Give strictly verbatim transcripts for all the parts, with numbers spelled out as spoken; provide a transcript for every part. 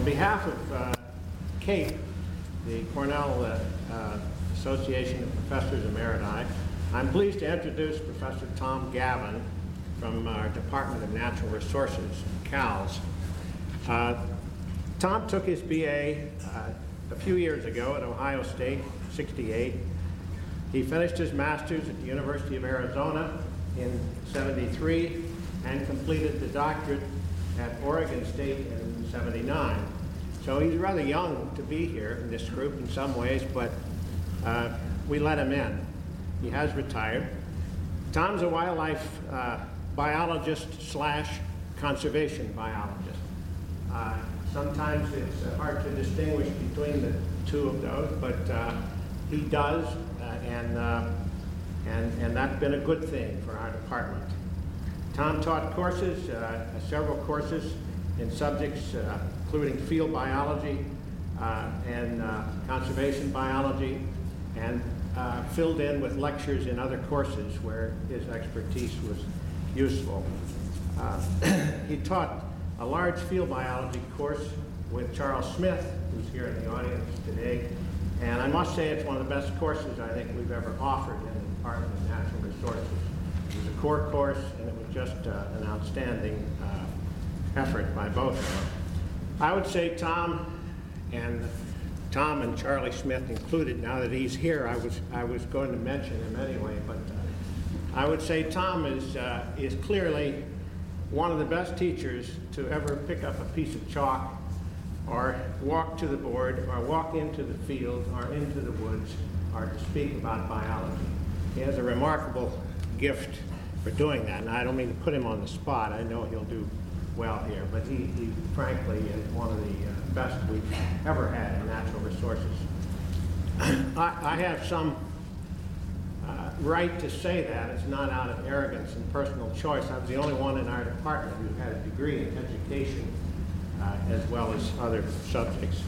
behalf of uh, CAPE, the Cornell uh, uh, Association of Professors Emeriti, I'm pleased to introduce Professor Tom Gavin from our Department of Natural Resources, C A L S. Uh, Tom took his B A uh, a few years ago at Ohio State, sixty-eight. He finished his master's at the University of Arizona in seventy-three and completed the doctorate at Oregon State in seventy-nine. So he's rather young to be here in this group in some ways, but uh, we let him in. He has retired. Tom's a wildlife uh, biologist slash conservation biologist. Uh, sometimes it's uh, hard to distinguish between the two of those, but uh, he does, uh, and, uh, and, and that's been a good thing for our department. Tom taught courses, uh, several courses in subjects uh, including field biology uh, and uh, conservation biology, and uh, filled in with lectures in other courses where his expertise was useful. Uh, he taught a large field biology course with Charles Smith, who's here in the audience today, and I must say it's one of the best courses I think we've ever offered in the Department of Natural Resources. It was a core course, and it was just uh, an outstanding uh, effort by both of them. I would say Tom, and Tom and Charlie Smith included, now that he's here, I was, I was going to mention him anyway, but uh, I would say Tom is, uh, is clearly one of the best teachers to ever pick up a piece of chalk or walk to the board or walk into the field or into the woods or to speak about biology. He has a remarkable gift for doing that, and I don't mean to put him on the spot. I know he'll do well here, but he, he frankly is one of the uh, best we've ever had in natural resources. I, I have some uh, right to say that. It's not out of arrogance and personal choice. I was the only one in our department who had a degree in education uh, as well as other subjects.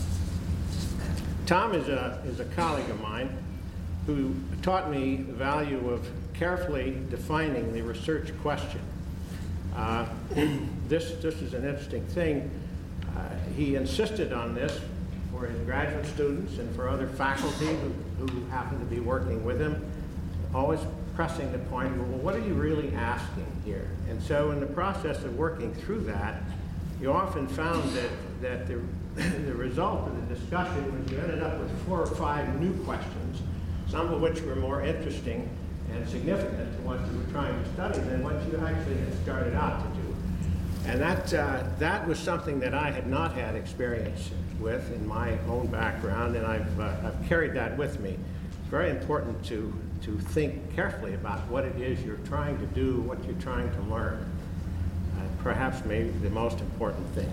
Tom is a, is a colleague of mine who taught me the value of carefully defining the research question. Uh, this, this is an interesting thing. Uh, he insisted on this for his graduate students and for other faculty who, who happen to be working with him, always pressing the point, well, what are you really asking here? And so in the process of working through that, you often found that, that the, the result of the discussion was you ended up with four or five new questions, some of which were more interesting and significant to what you were trying to study than what you actually had started out to do. And that, uh, that was something that I had not had experience with in my own background, and I've, uh, I've carried that with me. It's very important to, to think carefully about what it is you're trying to do, what you're trying to learn. Uh, perhaps maybe the most important thing.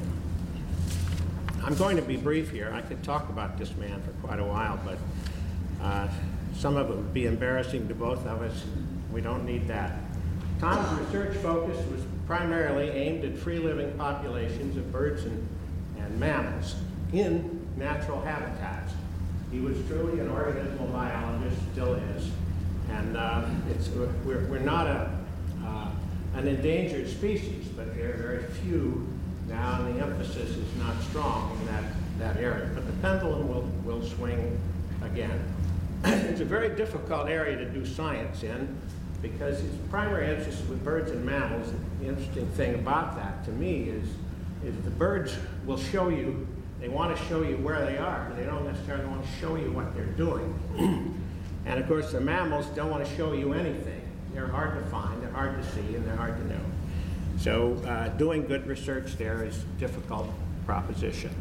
I'm going to be brief here. I could talk about this man for quite a while, but uh, some of it would be embarrassing to both of us. We don't need that. Tom's research focus was primarily aimed at free-living populations of birds and, and mammals in natural habitats. He was truly an organismal biologist, still is, and uh, it's, we're, we're not a, uh, an endangered species, but there are very few now, and the emphasis is not strong in that, that area. But the pendulum will, will swing again. It's a very difficult area to do science in because his primary interest with birds and mammals. The interesting thing about that to me is, is the birds will show you, they want to show you where they are, but they don't necessarily want to show you what they're doing. And of course the mammals don't want to show you anything. They're hard to find, they're hard to see, and they're hard to know. So uh, doing good research there is a difficult proposition.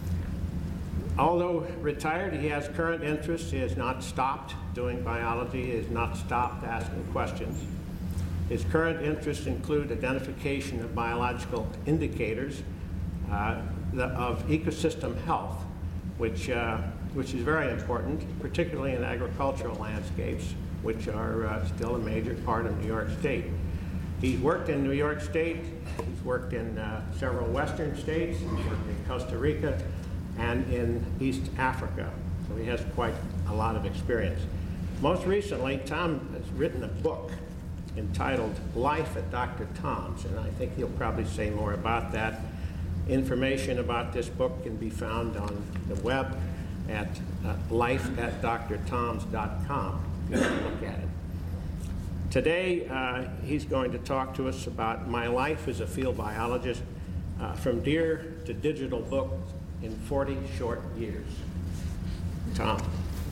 Although retired, he has current interests. He has not stopped doing biology. He has not stopped asking questions. His current interests include identification of biological indicators uh, the, of ecosystem health, which, uh, which is very important, particularly in agricultural landscapes, which are uh, still a major part of New York State. He's worked in New York State. He's worked in uh, several Western states. He's worked in Costa Rica and in East Africa. So he has quite a lot of experience. Most recently, Tom has written a book entitled Life at Doctor Tom's, and I think he'll probably say more about that Information about this book can be found on the web at uh, life at dr toms dot com if you want to look at it. Today, uh, he's going to talk to us about my life as a field biologist, uh, from deer to digital book in forty short years. Tom.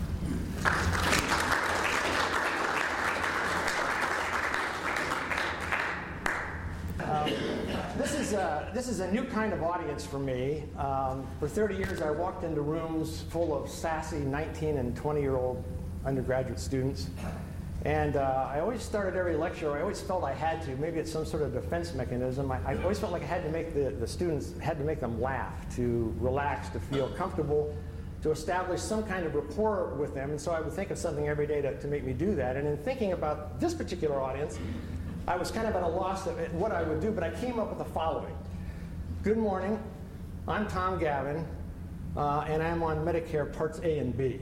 Um, this is a, this is a new kind of audience for me. Um, for thirty years, I walked into rooms full of sassy nineteen and twenty-year-old undergraduate students. And uh, I always started every lecture, I always felt I had to, maybe it's some sort of defense mechanism, I, I always felt like I had to make the, the students, had to make them laugh, to relax, to feel comfortable, to establish some kind of rapport with them. And so I would think of something every day to, to make me do that. And in thinking about this particular audience, I was kind of at a loss at what I would do, but I came up with the following. Good morning, I'm Tom Gavin, uh, and I'm on Medicare Parts A and B.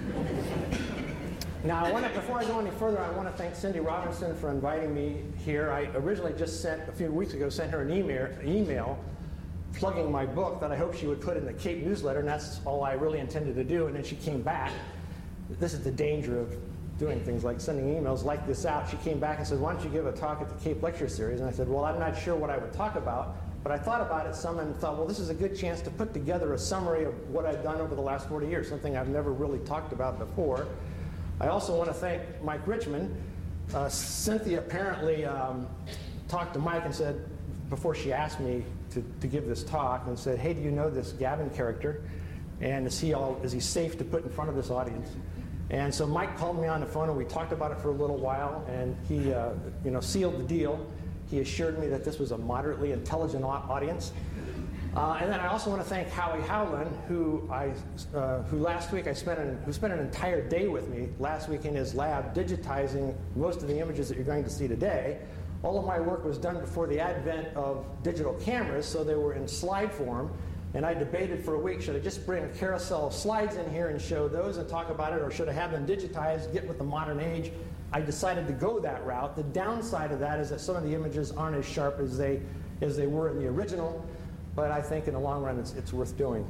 Now, I want to, before I go any further, I want to thank Cindy Robinson for inviting me here. I originally just sent, a few weeks ago, sent her an email, email plugging my book that I hoped she would put in the Cape newsletter, and that's all I really intended to do, and then she came back. This is the danger of doing things like sending emails like this out. She came back and said, why don't you give a talk at the Cape Lecture Series? And I said, well, I'm not sure what I would talk about, but I thought about it some and thought, well, this is a good chance to put together a summary of what I've done over the last forty years, something I've never really talked about before. I also want to thank Mike Richmond. Uh, Cynthia apparently um, talked to Mike and said, before she asked me to, to give this talk, and said, hey, do you know this Gavin character? And is he, all, is he safe to put in front of this audience? And so Mike called me on the phone, and we talked about it for a little while, and he uh, you know, sealed the deal. He assured me that this was a moderately intelligent audience. Uh, and then I also want to thank Howie Howland, who I, uh, who last week I spent an, who spent an entire day with me last week in his lab digitizing most of the images that you're going to see today. All of my work was done before the advent of digital cameras, so they were in slide form. And I debated for a week, should I just bring a carousel of slides in here and show those and talk about it, or should I have them digitized, get with the modern age? I decided to go that route. The downside of that is that some of the images aren't as sharp as they, as they were in the original. But I think in the long run, it's, it's worth doing.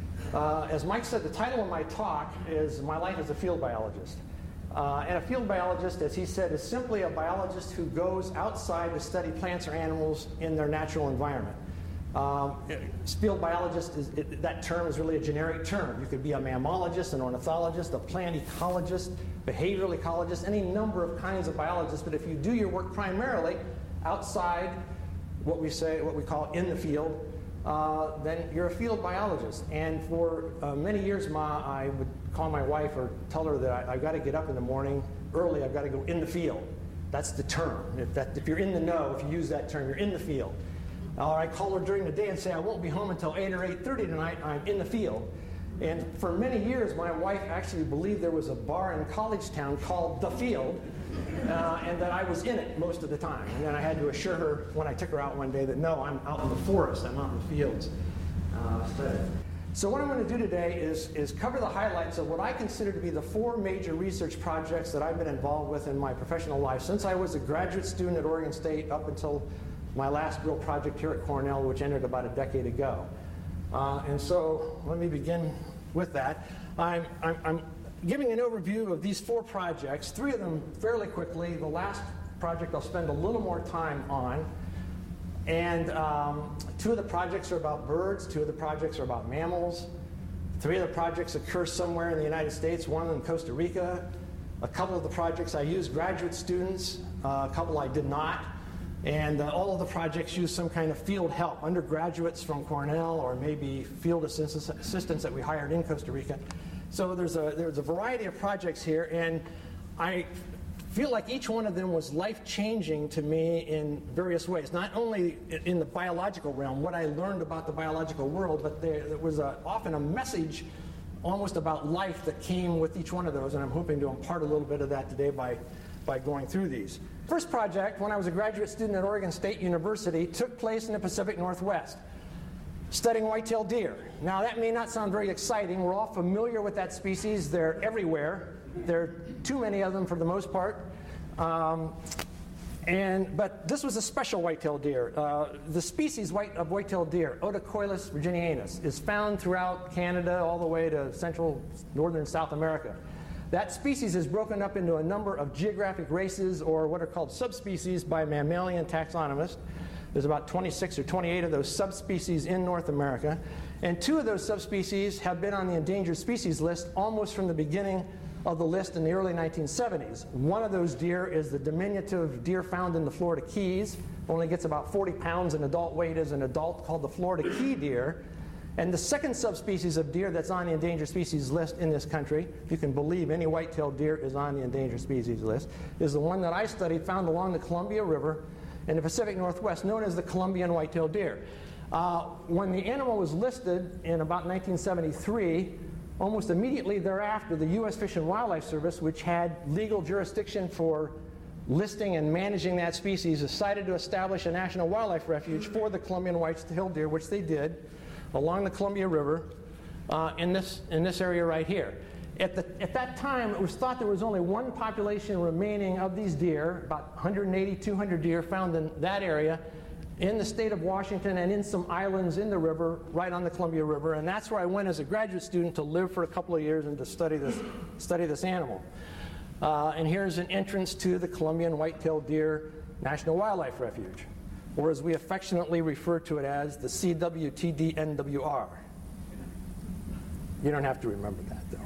Uh, as Mike said, the title of my talk is My Life as a Field Biologist. Uh, and a field biologist, as he said, is simply a biologist who goes outside to study plants or animals in their natural environment. Um, field biologist, is, it, that term is really a generic term. You could be a mammologist, an ornithologist, a plant ecologist, behavioral ecologist, any number of kinds of biologists. But if you do your work primarily outside, what we say, what we call in the field, Uh, then you're a field biologist. And for uh, many years, Ma, I would call my wife or tell her that I, I've got to get up in the morning early. I've got to go in the field. That's the term. If, that, if you're in the know, if you use that term, you're in the field. Or I call her during the day and say, I won't be home until eight or eight thirty tonight. I'm in the field. And for many years, my wife actually believed there was a bar in College Town called The Field, uh, and that I was in it most of the time. And then I had to assure her when I took her out one day that, no, I'm out in the forest, I'm out in the fields. Uh, so what I'm going to do today is, is cover the highlights of what I consider to be the four major research projects that I've been involved with in my professional life since I was a graduate student at Oregon State up until my last real project here at Cornell, which ended about a decade ago. Uh, and so let me begin with that. I'm, I'm, I'm giving an overview of these four projects, three of them fairly quickly. The last project I'll spend a little more time on. And um, two of the projects are about birds, two of the projects are about mammals. Three of the projects occur somewhere in the United States, one in Costa Rica. A couple of the projects I used graduate students, uh, a couple I did not. And uh, all of the projects use some kind of field help, undergraduates from Cornell or maybe field assistants, assistants that we hired in Costa Rica. So there's a, there's a variety of projects here, and I feel like each one of them was life-changing to me in various ways, not only in the biological realm, what I learned about the biological world, but there, there was a, often a message almost about life that came with each one of those, and I'm hoping to impart a little bit of that today by by going through these. First project, when I was a graduate student at Oregon State University, took place in the Pacific Northwest, studying white-tailed deer. Now, that may not sound very exciting. We're all familiar with that species. They're everywhere. There are too many of them for the most part. Um, And, but this was a special white-tailed deer. Uh, the species white, of white-tailed deer, Odocoilus virginianus, is found throughout Canada all the way to central, northern South America. That species is broken up into a number of geographic races, or what are called subspecies, by mammalian taxonomists. There's about twenty-six or twenty-eight of those subspecies in North America. And two of those subspecies have been on the endangered species list almost from the beginning of the list in the early nineteen seventies. One of those deer is the diminutive deer found in the Florida Keys. Only gets about forty pounds in adult weight as an adult, called the Florida key deer. And the second subspecies of deer that's on the endangered species list in this country, if you can believe any white-tailed deer is on the endangered species list, is the one that I studied, found along the Columbia River in the Pacific Northwest, known as the Columbian white-tailed deer. Uh, when the animal was listed in about nineteen seventy-three, almost immediately thereafter, the U S Fish and Wildlife Service, which had legal jurisdiction for listing and managing that species, decided to establish a national wildlife refuge for the Columbian white-tailed deer, which they did, along the Columbia River uh, in, this, in this area right here. At, the, at that time, it was thought there was only one population remaining of these deer, about one hundred eighty, two hundred deer found in that area, in the state of Washington and in some islands in the river, right on the Columbia River. And that's where I went as a graduate student to live for a couple of years and to study this, study this animal. Uh, and here's an entrance to the Columbian white-tailed deer National Wildlife Refuge, or as we affectionately refer to it as the C W T D N W R. You don't have to remember that, though.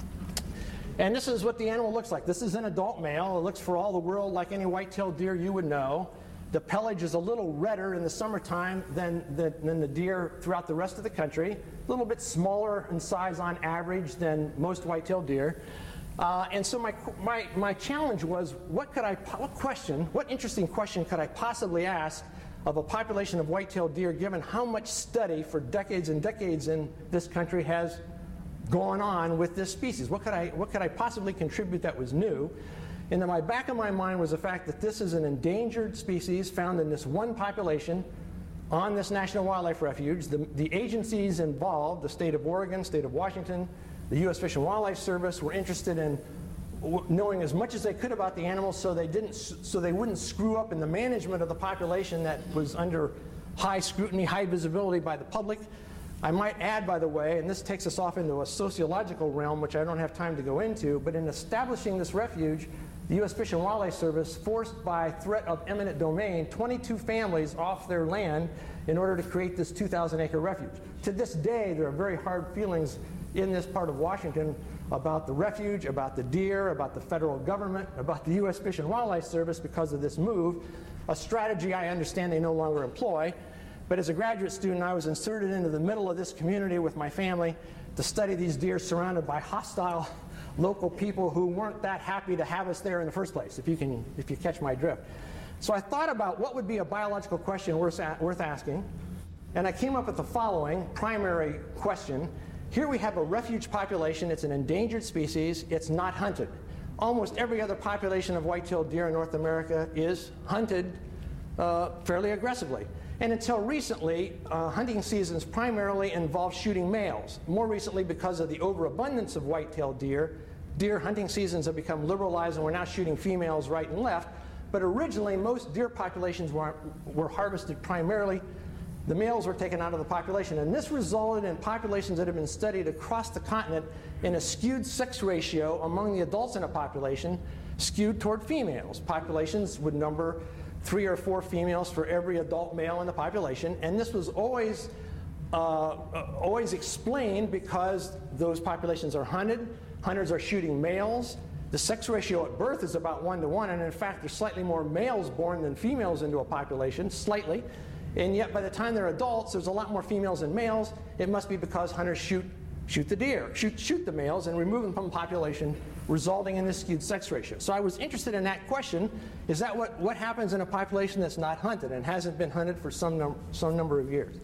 And this is what the animal looks like. This is an adult male. It looks for all the world like any white-tailed deer you would know. The pelage is a little redder in the summertime than the, than the deer throughout the rest of the country. A little bit smaller in size on average than most white-tailed deer. Uh, and so my, my, my challenge was, what could I, what question, what interesting question could I possibly ask of a population of white-tailed deer, given how much study for decades and decades in this country has gone on with this species? What could I, what could I possibly contribute that was new? And in my back of my mind was the fact that this is an endangered species found in this one population on this National Wildlife Refuge. The, the agencies involved, the state of Oregon, state of Washington, the U S Fish and Wildlife Service, were interested in w knowing as much as they could about the animals, so they didn't, so they wouldn't screw up in the management of the population that was under high scrutiny, high visibility by the public. I might add, by the way, and this takes us off into a sociological realm, which I don't have time to go into, but in establishing this refuge, the U S Fish and Wildlife Service forced by threat of eminent domain twenty-two families off their land in order to create this two thousand acre refuge. To this day, there are very hard feelings in this part of Washington about the refuge, about the deer, about the federal government, about the U S Fish and Wildlife Service because of this move, a strategy I understand they no longer employ. But as a graduate student, I was inserted into the middle of this community with my family to study these deer surrounded by hostile local people who weren't that happy to have us there in the first place, if you can, if you catch my drift. So I thought about what would be a biological question worth, worth asking, and I came up with the following primary question. Here we have a refuge population. It's an endangered species. It's not hunted. Almost every other population of white-tailed deer in North America is hunted uh, fairly aggressively. And until recently, uh, hunting seasons primarily involved shooting males. More recently, because of the overabundance of white-tailed deer, deer hunting seasons have become liberalized and we're now shooting females right and left. But originally, most deer populations were, were harvested primarily. The males were taken out of the population. And this resulted in populations that have been studied across the continent in a skewed sex ratio among the adults in a population, skewed toward females. Populations would number three or four females for every adult male in the population, and this was always uh, always explained because those populations are hunted. Hunters are shooting males. The sex ratio at birth is about one to one, and in fact, there's slightly more males born than females into a population, slightly. And yet, by the time they're adults, there's a lot more females than males. It must be because hunters shoot shoot the deer, shoot shoot the males, and remove them from the population, resulting in this skewed sex ratio. So I was interested in that question. Is that what, what happens in a population that's not hunted and hasn't been hunted for some, num some number of years?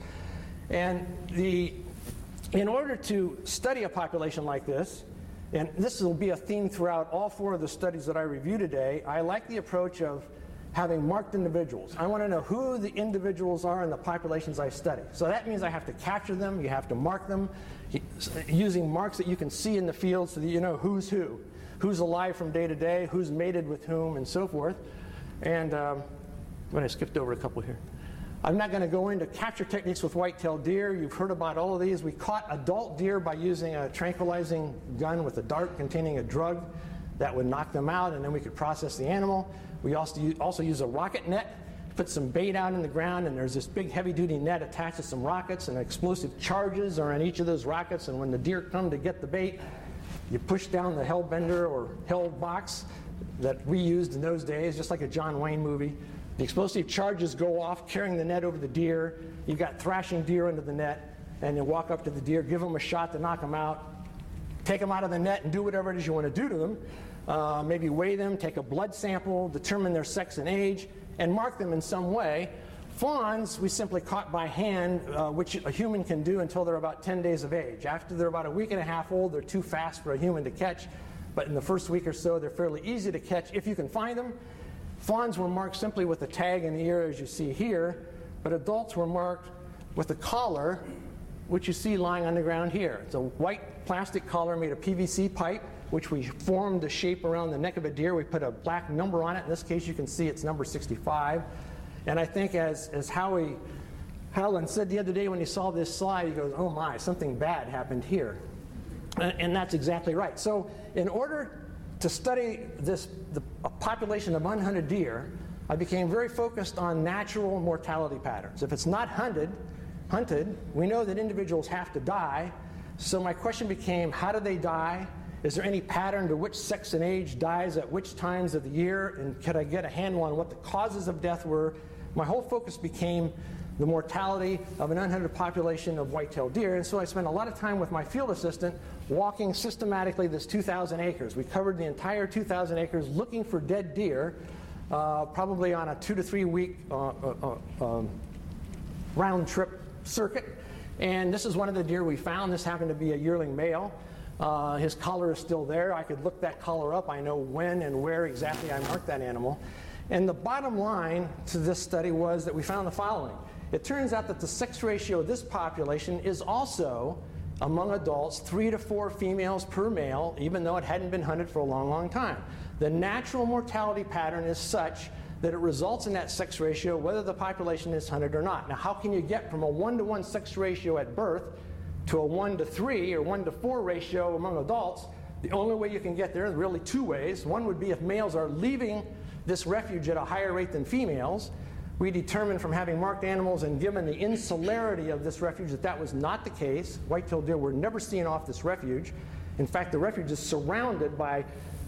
And the, in order to study a population like this, and this will be a theme throughout all four of the studies that I review today, I like the approach of having marked individuals. I want to know who the individuals are in the populations I study. So that means I have to capture them, you have to mark them, using marks that you can see in the field so that you know who's who, who's alive from day to day, who's mated with whom, and so forth. And um, when I skipped over a couple here. I'm not going to go into capture techniques with white-tailed deer. You've heard about all of these. We caught adult deer by using a tranquilizing gun with a dart containing a drug that would knock them out, and then we could process the animal. We also, also use a rocket net, put some bait out in the ground, and there's this big heavy-duty net attached to some rockets, and explosive charges are in each of those rockets, and when the deer come to get the bait, you push down the hellbender or hell box that we used in those days, just like a John Wayne movie. The explosive charges go off, carrying the net over the deer. You've got thrashing deer into the net, and you walk up to the deer, give them a shot to knock them out, take them out of the net and do whatever it is you want to do to them. Uh, maybe weigh them, take a blood sample, determine their sex and age, and mark them in some way. Fawns, we simply caught by hand, uh, which a human can do until they're about ten days of age. After they're about a week and a half old, they're too fast for a human to catch. But in the first week or so, they're fairly easy to catch if you can find them. Fawns were marked simply with a tag in the ear, as you see here, but adults were marked with a collar, which you see lying on the ground here. It's a white plastic collar made of P V C pipe, which we formed the shape around the neck of a deer. We put a black number on it. In this case, you can see it's number sixty-five. And I think as, as Howie Howland said the other day when he saw this slide, he goes, oh my, something bad happened here. And, and that's exactly right. So in order to study this, the a population of unhunted deer, I became very focused on natural mortality patterns. If it's not hunted, hunted, we know that individuals have to die. So my question became, how do they die? Is there any pattern to which sex and age dies at which times of the year? And could I get a handle on what the causes of death were? My whole focus became the mortality of an unhunted population of white-tailed deer. And so I spent a lot of time with my field assistant walking systematically this two thousand acres. We covered the entire two thousand acres looking for dead deer, uh, probably on a two to three week uh, uh, uh, um, round trip circuit. And this is one of the deer we found. This happened to be a yearling male. Uh, his collar is still there. I could look that collar up. I know when and where exactly I marked that animal. And the bottom line to this study was that we found the following. It turns out that the sex ratio of this population is also, among adults, three to four females per male, even though it hadn't been hunted for a long, long time. The natural mortality pattern is such that it results in that sex ratio whether the population is hunted or not. Now, how can you get from a one to one sex ratio at birth to a one to three or one to four ratio among adults? The only way you can get there are really two ways. One would be if males are leaving this refuge at a higher rate than females. We determined from having marked animals and given the insularity of this refuge that that was not the case. White-tailed deer were never seen off this refuge. In fact, the refuge is surrounded by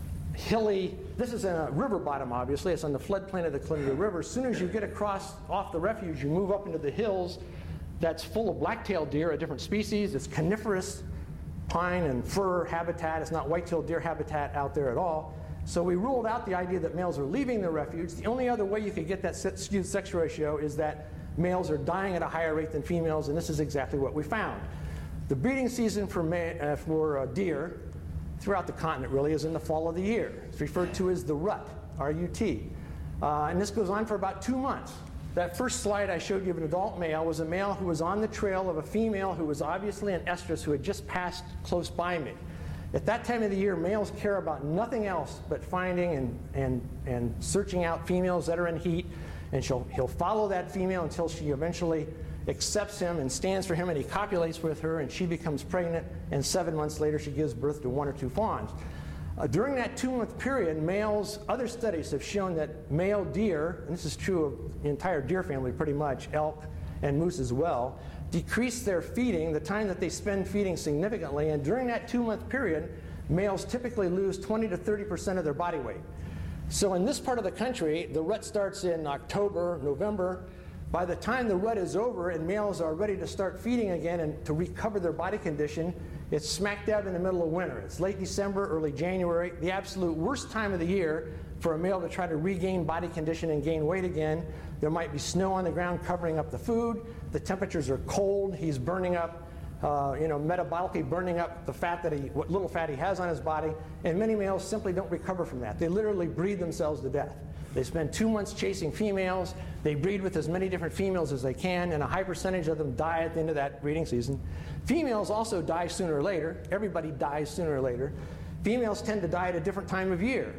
hilly, this is a river bottom obviously, it's on the floodplain of the Columbia River. As soon as you get across off the refuge, you move up into the hills that's full of black-tailed deer, a different species. It's coniferous pine and fir habitat. It's not white-tailed deer habitat out there at all. So we ruled out the idea that males are leaving the refuge. The only other way you could get that skewed sex ratio is that males are dying at a higher rate than females, and this is exactly what we found. The breeding season for, uh, for uh, deer throughout the continent really is in the fall of the year. It's referred to as the rut, R U T. Uh, and this goes on for about two months. That first slide I showed you of an adult male was a male who was on the trail of a female who was obviously an estrus who had just passed close by me. At that time of the year, males care about nothing else but finding and, and, and searching out females that are in heat, and she'll, he'll follow that female until she eventually accepts him and stands for him, and he copulates with her, and she becomes pregnant, and seven months later she gives birth to one or two fawns. Uh, during that two-month period, males, other studies have shown that male deer, and this is true of the entire deer family pretty much, elk and moose as well, decrease their feeding, the time that they spend feeding significantly, and during that two-month period, males typically lose twenty to thirty percent of their body weight. So in this part of the country, the rut starts in October, November. By the time the rut is over and males are ready to start feeding again and to recover their body condition, it's smack dab in the middle of winter. It's late December, early January, the absolute worst time of the year for a male to try to regain body condition and gain weight again. There might be snow on the ground covering up the food. The temperatures are cold. He's burning up, uh, you know, metabolically burning up the fat that he, what little fat he has on his body. And many males simply don't recover from that. They literally breed themselves to death. They spend two months chasing females. They breed with as many different females as they can, and a high percentage of them die at the end of that breeding season. Females also die sooner or later. Everybody dies sooner or later. Females tend to die at a different time of year.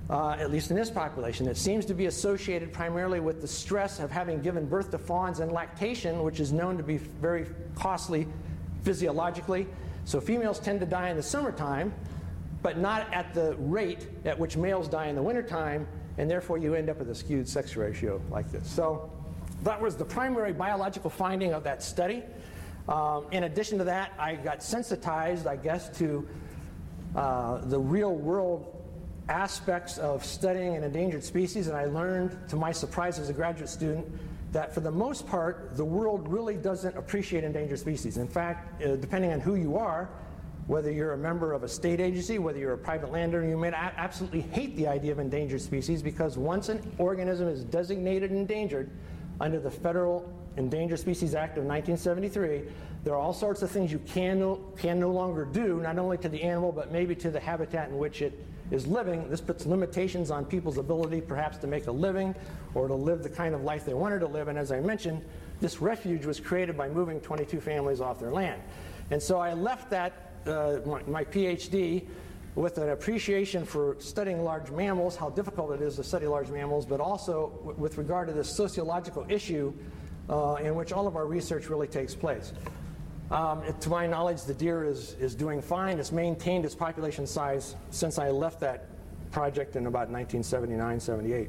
uh, at least in this population. It seems to be associated primarily with the stress of having given birth to fawns and lactation, which is known to be very costly physiologically. So females tend to die in the summertime, but not at the rate at which males die in the wintertime, and therefore you end up with a skewed sex ratio like this. So that was the primary biological finding of that study. Um, in addition to that, I got sensitized, I guess, to uh, the real world aspects of studying an endangered species, and I learned, to my surprise as a graduate student, that for the most part, the world really doesn't appreciate endangered species. In fact, uh, depending on who you are, whether you're a member of a state agency, whether you're a private landowner, you may a- absolutely hate the idea of endangered species, because once an organism is designated endangered under the Federal Endangered Species Act of nineteen seventy-three, there are all sorts of things you can no, can no longer do, not only to the animal, but maybe to the habitat in which it is living. This puts limitations on people's ability perhaps to make a living or to live the kind of life they wanted to live. And as I mentioned, this refuge was created by moving twenty-two families off their land. And so I left that, uh, my, my PhD, with an appreciation for studying large mammals, how difficult it is to study large mammals, but also w- with regard to this sociological issue uh, in which all of our research really takes place. Um, it, to my knowledge, the deer is, is doing fine. It's maintained its population size since I left that project in about nineteen seventy-nine, seventy-eight.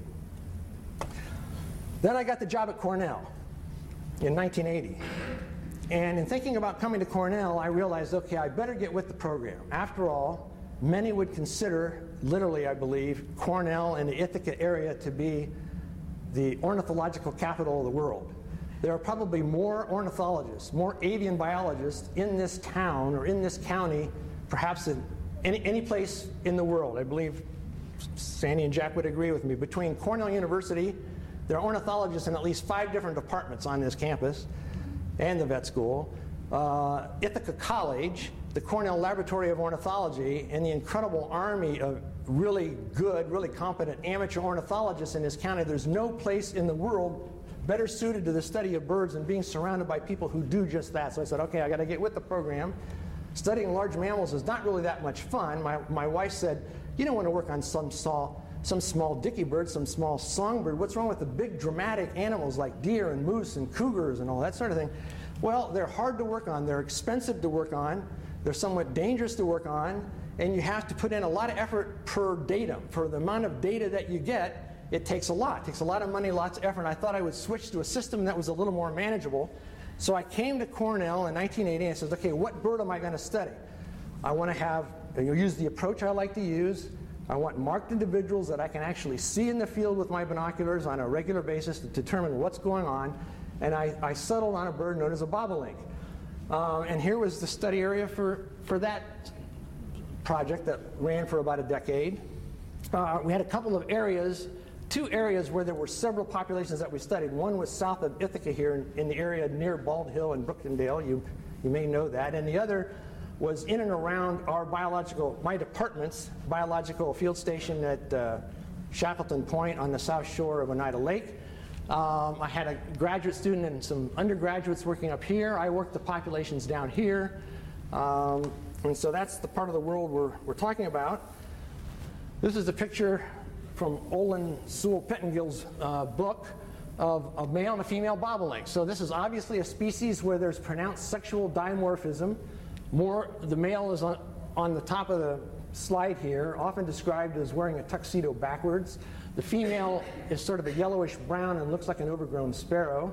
Then I got the job at Cornell in nineteen eighty. And in thinking about coming to Cornell, I realized, okay, I better get with the program. After all, many would consider, literally I believe, Cornell and the Ithaca area to be the ornithological capital of the world. There are probably more ornithologists, more avian biologists in this town or in this county, perhaps in any, any place in the world. I believe Sandy and Jack would agree with me. Between Cornell University, there are ornithologists in at least five different departments on this campus, and the vet school, uh, Ithaca College, the Cornell Laboratory of Ornithology, and the incredible army of really good, really competent amateur ornithologists in this county. There's no place in the world better suited to the study of birds than being surrounded by people who do just that. So I said, okay, I got to get with the program. Studying large mammals is not really that much fun. My, my wife said, you don't want to work on some small, some small dicky bird, some small songbird. What's wrong with the big dramatic animals like deer and moose and cougars and all that sort of thing? Well, they're hard to work on. They're expensive to work on. They're somewhat dangerous to work on. And you have to put in a lot of effort per datum. For the amount of data that you get, it takes a lot. It takes a lot of money, lots of effort. And I thought I would switch to a system that was a little more manageable. So I came to Cornell in nineteen eighty and I said, okay, what bird am I going to study? I want to have, you use the approach I like to use. I want marked individuals that I can actually see in the field with my binoculars on a regular basis to determine what's going on. And I, I settled on a bird known as a bobolink. Uh, and here was the study area for, for that project that ran for about a decade. Uh, we had a couple of areas, two areas where there were several populations that we studied. One was south of Ithaca here in, in the area near Bald Hill and Brooktondale. You, you may know that. And the other was in and around our biological, my department's biological field station at uh, Shackleton Point on the south shore of Oneida Lake. Um, I had a graduate student and some undergraduates working up here. I worked the populations down here. Um, and so that's the part of the world we're, we're talking about. This is a picture from Olin Sewell Pettengill's uh, book of a male and a female bobolink. So this is obviously a species where there's pronounced sexual dimorphism. More, the male is on, on the top of the slide here, often described as wearing a tuxedo backwards. The female is sort of a yellowish brown and looks like an overgrown sparrow.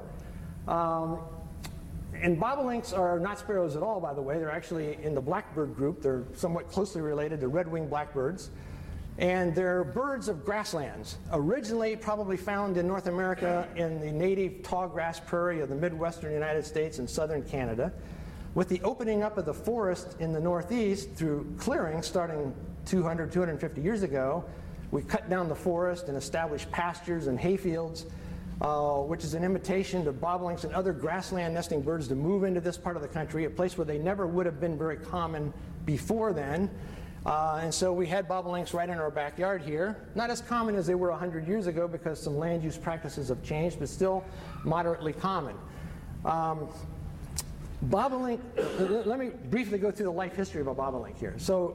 Um, and bobolinks are not sparrows at all, by the way. They're actually in the blackbird group. They're somewhat closely related to red-winged blackbirds. And they're birds of grasslands, originally probably found in North America in the native tall grass prairie of the Midwestern United States and southern Canada. With the opening up of the forest in the Northeast through clearing starting two hundred, two hundred fifty years ago, we cut down the forest and established pastures and hayfields, uh, which is an invitation to bobolinks and other grassland nesting birds to move into this part of the country, a place where they never would have been very common before then. Uh, and so we had bobolinks right in our backyard here. Not as common as they were one hundred years ago because some land use practices have changed, but still moderately common. Um, Bobolink, let me briefly go through the life history of a bobolink here. So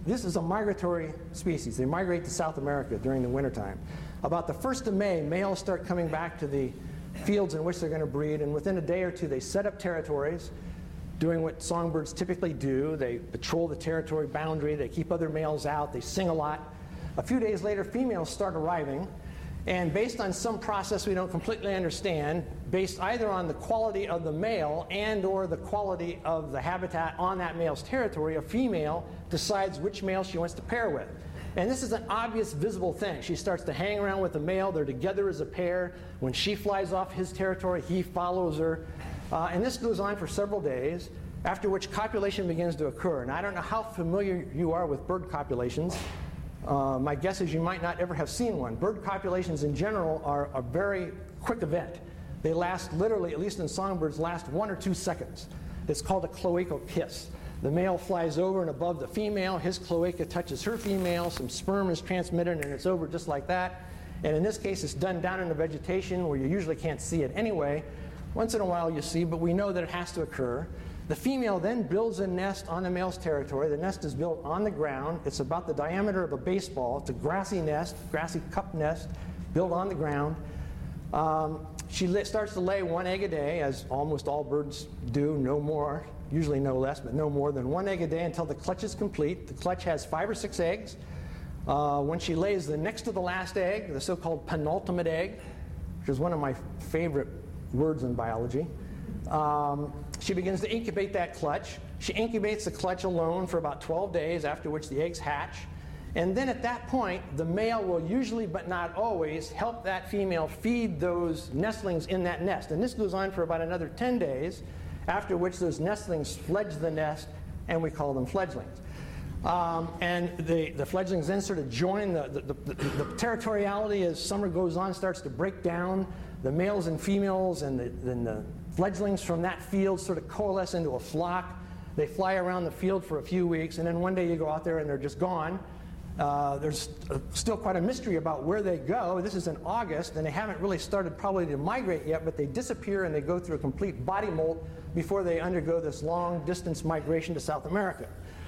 this is a migratory species. They migrate to South America during the wintertime. About the first of May, males start coming back to the fields in which they're going to breed, and within a day or two they set up territories, doing what songbirds typically do. They patrol the territory boundary, they keep other males out, they sing a lot. A few days later, females start arriving, and based on some process we don't completely understand, based either on the quality of the male and or the quality of the habitat on that male's territory, a female decides which male she wants to pair with. And this is an obvious, visible thing. She starts to hang around with the male. They're together as a pair. When she flies off his territory, he follows her. Uh, and this goes on for several days, after which copulation begins to occur. And I don't know how familiar you are with bird copulations. Uh, my guess is you might not ever have seen one. Bird copulations in general are a very quick event. They last literally, at least in songbirds, last one or two seconds. It's called a cloacal kiss. The male flies over and above the female, his cloaca touches her female, some sperm is transmitted, and it's over just like that. And in this case, it's done down in the vegetation where you usually can't see it anyway. Once in a while you see, but we know that it has to occur. The female then builds a nest on the male's territory. The nest is built on the ground. It's about the diameter of a baseball. It's a grassy nest, grassy cup nest, built on the ground. Um, she starts to lay one egg a day, as almost all birds do, no more. Usually no less, but no more than one egg a day until the clutch is complete. The clutch has five or six eggs. Uh, when she lays the next to the last egg, the so-called penultimate egg, which is one of my favorite words in biology, um, she begins to incubate that clutch. She incubates the clutch alone for about twelve days, after which the eggs hatch. And then at that point, the male will usually, but not always, help that female feed those nestlings in that nest. And this goes on for about another ten days. After which those nestlings fledge the nest, and we call them fledglings. Um, and the, the fledglings then sort of join. The, the, the, the territoriality as summer goes on starts to break down. The males and females and the, and the fledglings from that field sort of coalesce into a flock. They fly around the field for a few weeks, and then one day you go out there and they're just gone. Uh, there's uh, still quite a mystery about where they go. This is in August, and they haven't really started probably to migrate yet, but they disappear and they go through a complete body molt before they undergo this long distance migration to South America.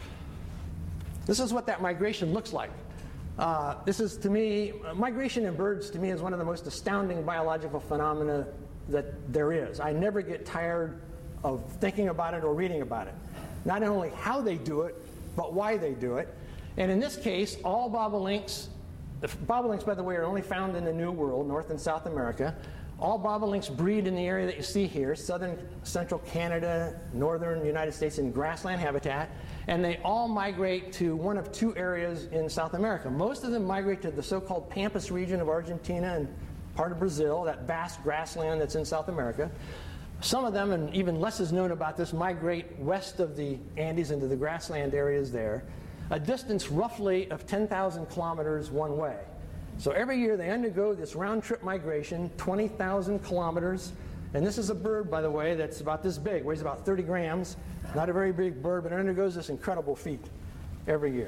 This is what that migration looks like. Uh, this is, to me, uh, migration in birds, to me, is one of the most astounding biological phenomena that there is. I never get tired of thinking about it or reading about it. Not only how they do it, but why they do it. And in this case, all bobolinks, the bobolinks, by the way, are only found in the New World, North and South America. All bobolinks breed in the area that you see here, southern, central Canada, northern United States in grassland habitat, and they all migrate to one of two areas in South America. Most of them migrate to the so-called Pampas region of Argentina and part of Brazil, that vast grassland that's in South America. Some of them, and even less is known about this, migrate west of the Andes into the grassland areas there, a distance roughly of ten thousand kilometers one way. So every year they undergo this round-trip migration, twenty thousand kilometers. And this is a bird, by the way, that's about this big, weighs about thirty grams. Not a very big bird, but it undergoes this incredible feat every year.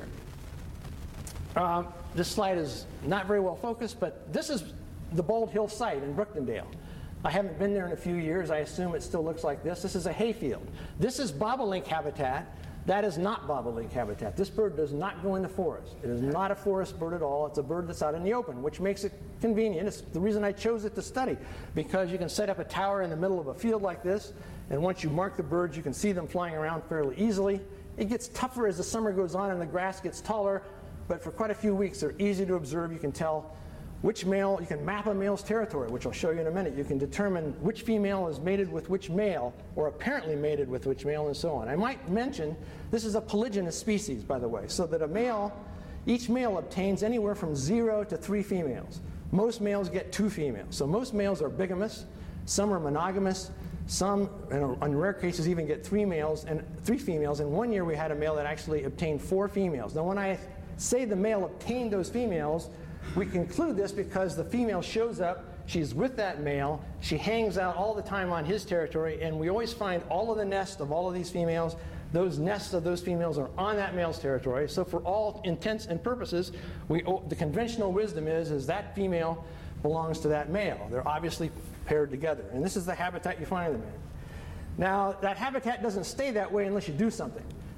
Um, this slide is not very well focused, but this is the Bald Hill site in Brooktondale. I haven't been there in a few years. I assume it still looks like this. This is a hayfield. This is bobolink habitat. That is not bobolink habitat. This bird does not go in the forest. It is not a forest bird at all. It's a bird that's out in the open, which makes it convenient. It's the reason I chose it to study, because you can set up a tower in the middle of a field like this, and once you mark the birds, you can see them flying around fairly easily. It gets tougher as the summer goes on and the grass gets taller, but for quite a few weeks, they're easy to observe. You can tell which male, you can map a male's territory, which I'll show you in a minute. You can determine which female is mated with which male, or apparently mated with which male, and so on. I might mention, this is a polygynous species, by the way, so that a male, each male obtains anywhere from zero to three females. Most males get two females. So most males are bigamous, some are monogamous, some, in, in rare cases, even get three males and three females. And one year we had a male that actually obtained four females. Now when I say the male obtained those females, we conclude this because the female shows up, she's with that male, she hangs out all the time on his territory, and we always find all of the nests of all of these females. Those nests of those females are on that male's territory. So for all intents and purposes, we, the conventional wisdom is, is that female belongs to that male. They're obviously paired together. And this is the habitat you find them in. Now, that habitat doesn't stay that way unless you do something.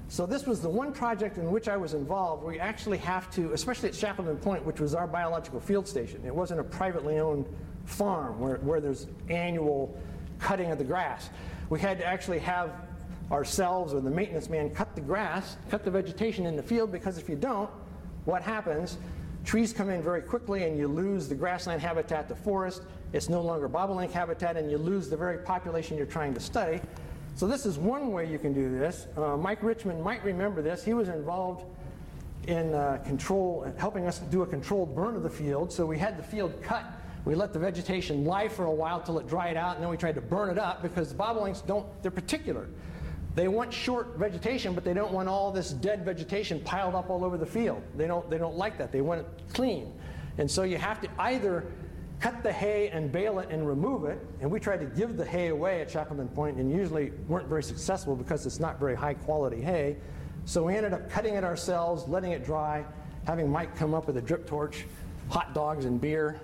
So this was the one project in which I was involved where you actually have to, especially at Shackleton Point, which was our biological field station. It wasn't a privately owned farm where, where there's annual cutting of the grass. We had to actually have ourselves or the maintenance man cut the grass, cut the vegetation in the field, because if you don't, what happens? Trees come in very quickly and you lose the grassland habitat to forest. It's no longer bobolink habitat and you lose the very population you're trying to study. So this is one way you can do this. Uh, Mike Richmond might remember this. He was involved in uh, control, helping us do a controlled burn of the field. So we had the field cut. We let the vegetation lie for a while till it dried out, and then we tried to burn it up because the bobolinks don't, they're particular. They want short vegetation, but they don't want all this dead vegetation piled up all over the field. They don't, they don't like that. They want it clean. And so you have to either cut the hay and bale it and remove it, and we tried to give the hay away at Shackleton Point and usually weren't very successful because it's not very high quality hay. So we ended up cutting it ourselves, letting it dry, having Mike come up with a drip torch, hot dogs and beer.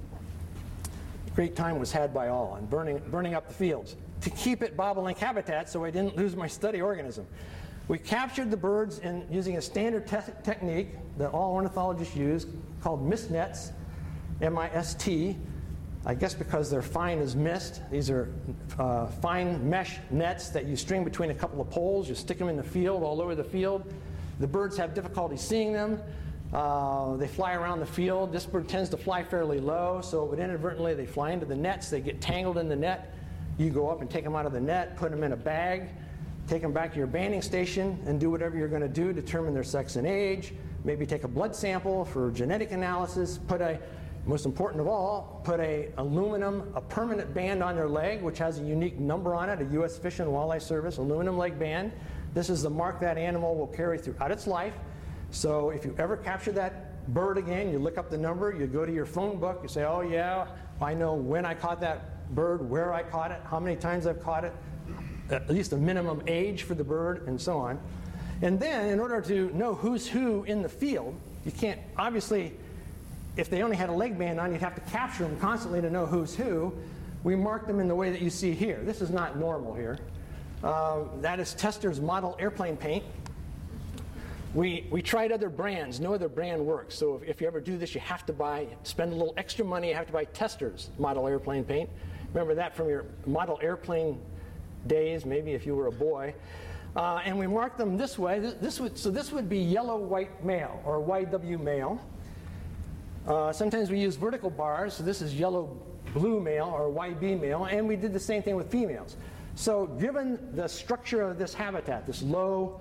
Great time was had by all, and burning, burning up the fields to keep it bobolink habitat so I didn't lose my study organism. We captured the birds in using a standard te technique that all ornithologists use called mist nets, M I S T, I guess because they're fine as mist. These are uh, fine mesh nets that you string between a couple of poles. You stick them in the field, all over the field. The birds have difficulty seeing them. Uh, they fly around the field. This bird tends to fly fairly low, so but inadvertently they fly into the nets. They get tangled in the net. You go up and take them out of the net, put them in a bag, take them back to your banding station, and do whatever you're going to do, determine their sex and age, maybe take a blood sample for genetic analysis, put a, most important of all, put a aluminum, a permanent band on their leg, which has a unique number on it, a U S Fish and Wildlife Service aluminum leg band. This is the mark that animal will carry throughout its life. So if you ever capture that bird again, you look up the number, you go to your phone book, you say, oh yeah, I know when I caught that bird, where I caught it, how many times I've caught it, at least a minimum age for the bird, and so on. And then, in order to know who's who in the field, you can't, obviously, if they only had a leg band on, you'd have to capture them constantly to know who's who. We mark them in the way that you see here. This is not normal here. Uh, that is Tester's model airplane paint. We, we tried other brands. No other brand works. So if, if you ever do this, you have to buy, spend a little extra money. You have to buy Tester's model airplane paint. Remember that from your model airplane days, maybe if you were a boy. Uh, and we mark them this way. This, this would, so this would be yellow-white male, or Y W male. Uh, sometimes we use vertical bars. So this is yellow-blue male, or Y B male. And we did the same thing with females. So given the structure of this habitat, this low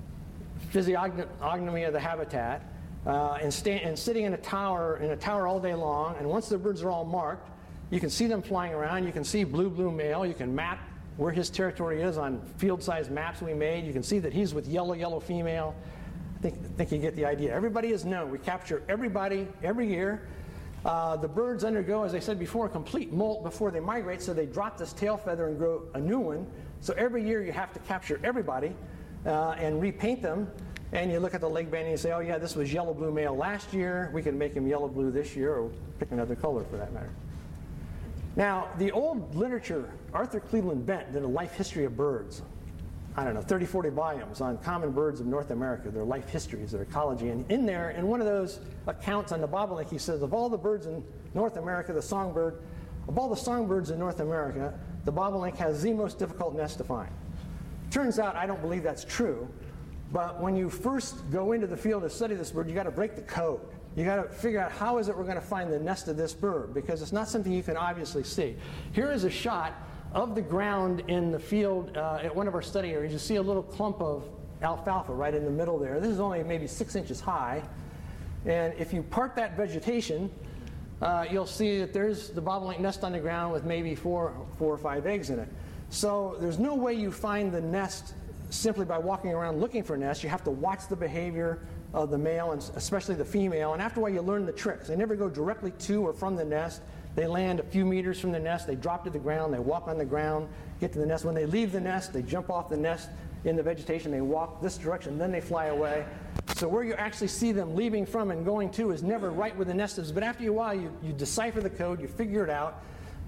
physiognomy of the habitat, uh, and, sta and sitting in a tower in a tower all day long, and once the birds are all marked, you can see them flying around. You can see blue blue male. You can map where his territory is on field-sized maps we made. You can see that he's with yellow yellow female. I think, I think you get the idea. Everybody is known. We capture everybody every year. Uh, the birds undergo, as I said before, a complete molt before they migrate, so they drop this tail feather and grow a new one. So every year you have to capture everybody uh, and repaint them. And you look at the leg band and you say, oh yeah, this was yellow-blue male last year. We can make him yellow-blue this year, or pick another color for that matter. Now, the old literature, Arthur Cleveland Bent did a life history of birds. I don't know, thirty, forty volumes on common birds of North America, their life histories, their ecology. And in there, in one of those accounts on the bobolink, he says, of all the birds in North America, the songbird, of all the songbirds in North America, the bobolink has the most difficult nest to find. Turns out, I don't believe that's true. But when you first go into the field to study this bird, you got to break the code. You got to figure out how is it we're going to find the nest of this bird, because it's not something you can obviously see. Here is a shot of the ground in the field uh, at one of our study areas. You see a little clump of alfalfa right in the middle there. This is only maybe six inches high. And if you part that vegetation, uh, you'll see that there's the bobolink nest on the ground with maybe four, four or five eggs in it. So there's no way you find the nest simply by walking around looking for nests. You have to watch the behavior of the male, and especially the female, and after a while you learn the tricks. They never go directly to or from the nest. They land a few meters from the nest, they drop to the ground, they walk on the ground, get to the nest. When they leave the nest, they jump off the nest in the vegetation, they walk this direction, then they fly away. So where you actually see them leaving from and going to is never right where the nest is, but after a while you, you decipher the code, you figure it out,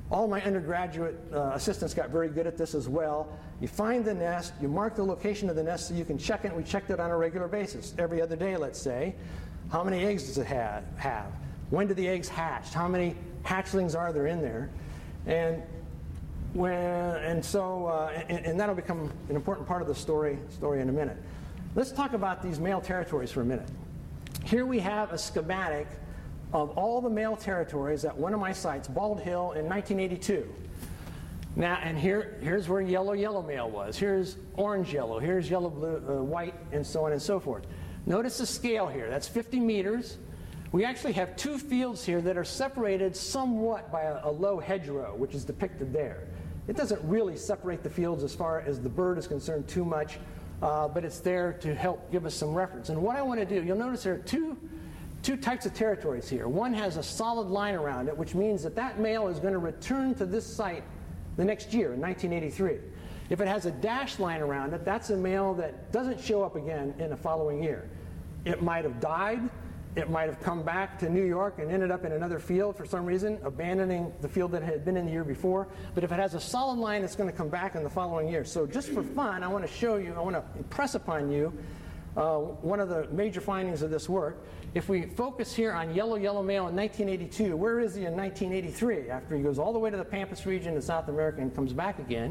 All my undergraduate uh, assistants got very good at this as well. You find the nest, you mark the location of the nest so you can check it. We checked it on a regular basis, every other day, let's say. How many eggs does it have? have? When do the eggs hatch? How many hatchlings are there in there? And when, and so, uh, and, and that'll become an important part of the story, story in a minute. Let's talk about these male territories for a minute. Here we have a schematic of all the male territories at one of my sites, Bald Hill, in nineteen eighty-two. Now, and here, here's where yellow yellow male was. Here's orange yellow. Here's yellow blue, uh, white, and so on and so forth. Notice the scale here. That's fifty meters. We actually have two fields here that are separated somewhat by a, a low hedgerow, which is depicted there. It doesn't really separate the fields as far as the bird is concerned too much, uh, but it's there to help give us some reference. And what I want to do, you'll notice there are two Two types of territories here. One has a solid line around it, which means that that male is going to return to this site the next year, in nineteen eighty-three. If it has a dashed line around it, that's a male that doesn't show up again in the following year. It might have died. It might have come back to New York and ended up in another field for some reason, abandoning the field that it had been in the year before. But if it has a solid line, it's going to come back in the following year. So just for fun, I want to show you, I want to impress upon you uh, one of the major findings of this work. If we focus here on yellow, yellow male in nineteen eighty-two, where is he in nineteen eighty-three? After he goes all the way to the Pampas region in South America and comes back again,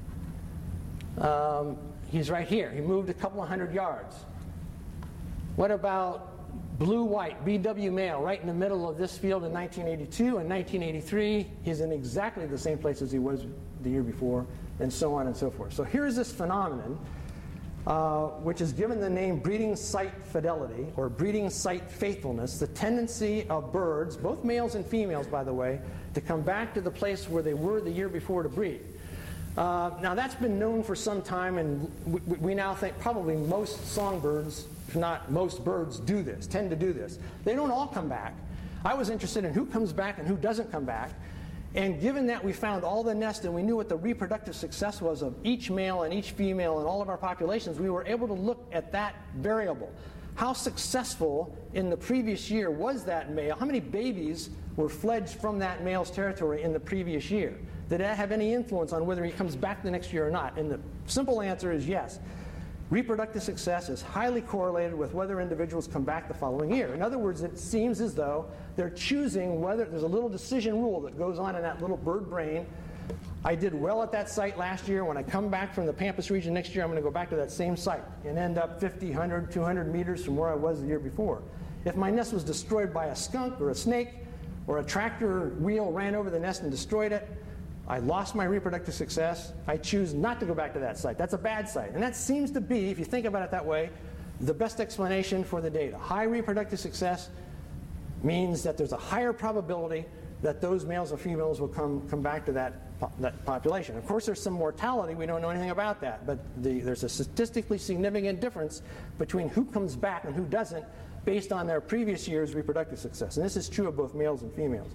um, he's right here. He moved a couple of hundred yards. What about blue-white, B W male, right in the middle of this field in nineteen eighty-two? In nineteen eighty-three, he's in exactly the same place as he was the year before, and so on and so forth. So here's this phenomenon, Uh, which is given the name breeding site fidelity or breeding site faithfulness, the tendency of birds, both males and females by the way, to come back to the place where they were the year before to breed. Uh, now that's been known for some time, and we, we now think probably most songbirds, if not most birds, do this, tend to do this. They don't all come back. I was interested in who comes back and who doesn't come back. And given that we found all the nests and we knew what the reproductive success was of each male and each female in all of our populations, we were able to look at that variable. How successful in the previous year was that male? How many babies were fledged from that male's territory in the previous year? Did that have any influence on whether he comes back the next year or not? And the simple answer is yes. Reproductive success is highly correlated with whether individuals come back the following year. In other words, it seems as though they're choosing whether, there's a little decision rule that goes on in that little bird brain. I did well at that site last year. When I come back from the Pampas region next year, I'm going to go back to that same site and end up fifty, one hundred, two hundred meters from where I was the year before. If my nest was destroyed by a skunk or a snake, or a tractor wheel ran over the nest and destroyed it, I lost my reproductive success. I choose not to go back to that site. That's a bad site. And that seems to be, if you think about it that way, the best explanation for the data. High reproductive success means that there's a higher probability that those males or females will come, come back to that, that population. Of course, there's some mortality. We don't know anything about that. But the, there's a statistically significant difference between who comes back and who doesn't based on their previous year's reproductive success. And this is true of both males and females.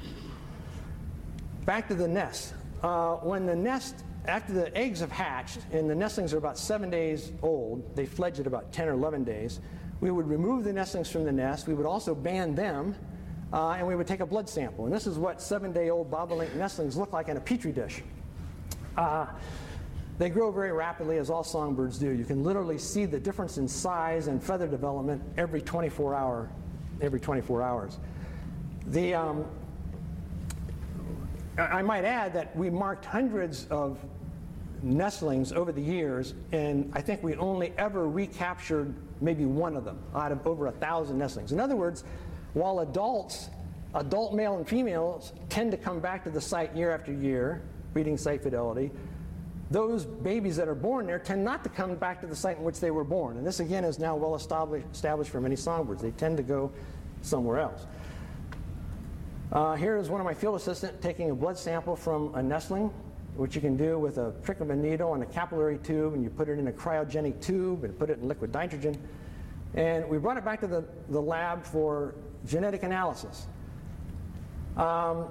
Back to the nest. Uh, when the nest, after the eggs have hatched, and the nestlings are about seven days old, they fledge at about ten or eleven days, we would remove the nestlings from the nest. We would also band them, uh, and we would take a blood sample. And this is what seven-day-old bobolink nestlings look like in a petri dish. Uh, they grow very rapidly, as all songbirds do. You can literally see the difference in size and feather development every twenty-four hour, every twenty-four hours. The um, I might add that we marked hundreds of nestlings over the years, and I think we only ever recaptured maybe one of them out of over a thousand nestlings. In other words, while adults, adult male and females, tend to come back to the site year after year, breeding site fidelity, those babies that are born there tend not to come back to the site in which they were born. And this, again, is now well established, established for many songbirds. They tend to go somewhere else. Uh, here is one of my field assistants taking a blood sample from a nestling, which you can do with a prick of a needle and a capillary tube, and you put it in a cryogenic tube and put it in liquid nitrogen. And we brought it back to the, the lab for genetic analysis. Um,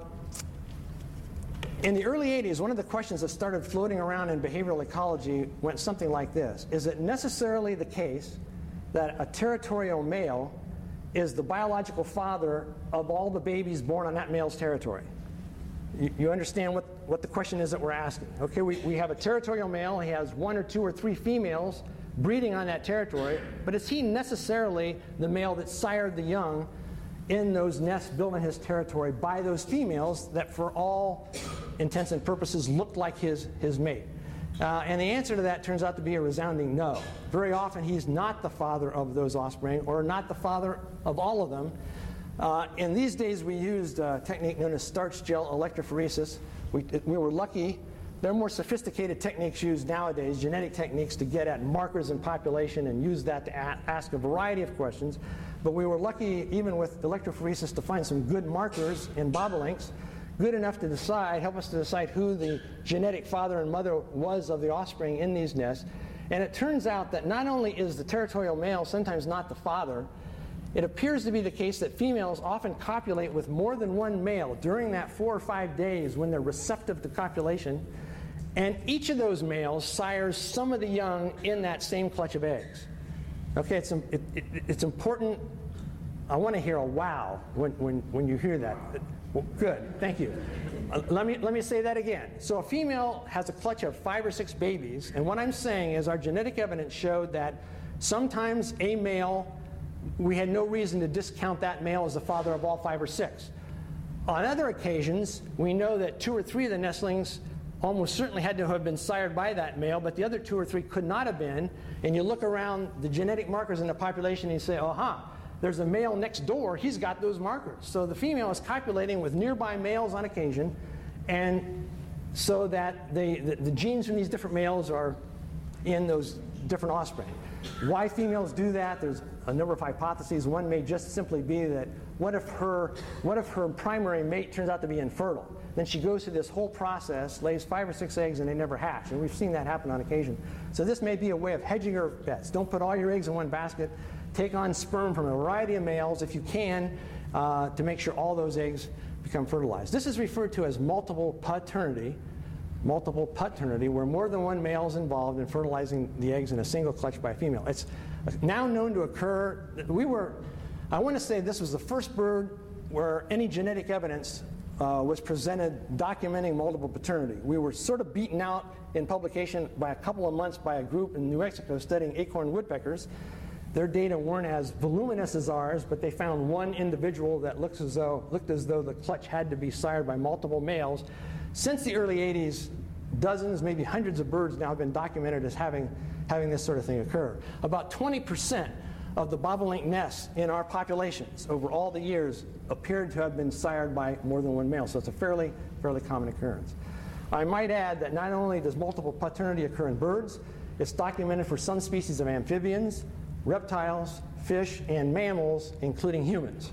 in the early eighties, one of the questions that started floating around in behavioral ecology went something like this. Is it necessarily the case that a territorial male is the biological father of all the babies born on that male's territory? You, you understand what, what the question is that we're asking. Okay, we, we have a territorial male. He has one or two or three females breeding on that territory, but is he necessarily the male that sired the young in those nests built on his territory by those females that for all intents and purposes looked like his, his mate? Uh, and the answer to that turns out to be a resounding no. Very often he's not the father of those offspring, or not the father of all of them. Uh, in these days we used a technique known as starch gel electrophoresis. We, we were lucky. There are more sophisticated techniques used nowadays, genetic techniques, to get at markers in population and use that to a- ask a variety of questions. But we were lucky, even with electrophoresis, to find some good markers in bobolinks, good enough to decide, help us to decide who the genetic father and mother was of the offspring in these nests. And it turns out that not only is the territorial male sometimes not the father, it appears to be the case that females often copulate with more than one male during that four or five days when they're receptive to copulation. And each of those males sires some of the young in that same clutch of eggs. Okay, it's, it, it, it's important. I want to hear a wow when, when, when you hear that. Well, good, thank you. Uh, let me, let me say that again. So a female has a clutch of five or six babies, and what I'm saying is our genetic evidence showed that sometimes a male, we had no reason to discount that male as the father of all five or six. On other occasions, we know that two or three of the nestlings almost certainly had to have been sired by that male, but the other two or three could not have been. And you look around the genetic markers in the population and you say, aha, there's a male next door, he's got those markers. So the female is copulating with nearby males on occasion, and so that they, the, the genes from these different males are in those different offspring. Why females do that, there's a number of hypotheses. One may just simply be that what if her, what if her primary mate turns out to be infertile? Then she goes through this whole process, lays five or six eggs, and they never hatch. And we've seen that happen on occasion. So this may be a way of hedging her bets. Don't put all your eggs in one basket. Take on sperm from a variety of males, if you can, uh, to make sure all those eggs become fertilized. This is referred to as multiple paternity. Multiple paternity, where more than one male is involved in fertilizing the eggs in a single clutch by a female. It's now known to occur. We were, I want to say this was the first bird where any genetic evidence uh, was presented documenting multiple paternity. We were sort of beaten out in publication by a couple of months by a group in New Mexico studying acorn woodpeckers. Their data weren't as voluminous as ours, but they found one individual that looks as though, looked as though the clutch had to be sired by multiple males. Since the early eighties, dozens, maybe hundreds of birds now have been documented as having, having this sort of thing occur. About twenty percent of the bobolink nests in our populations over all the years appeared to have been sired by more than one male, so it's a fairly, fairly common occurrence. I might add that not only does multiple paternity occur in birds, it's documented for some species of amphibians, reptiles, fish, and mammals, including humans.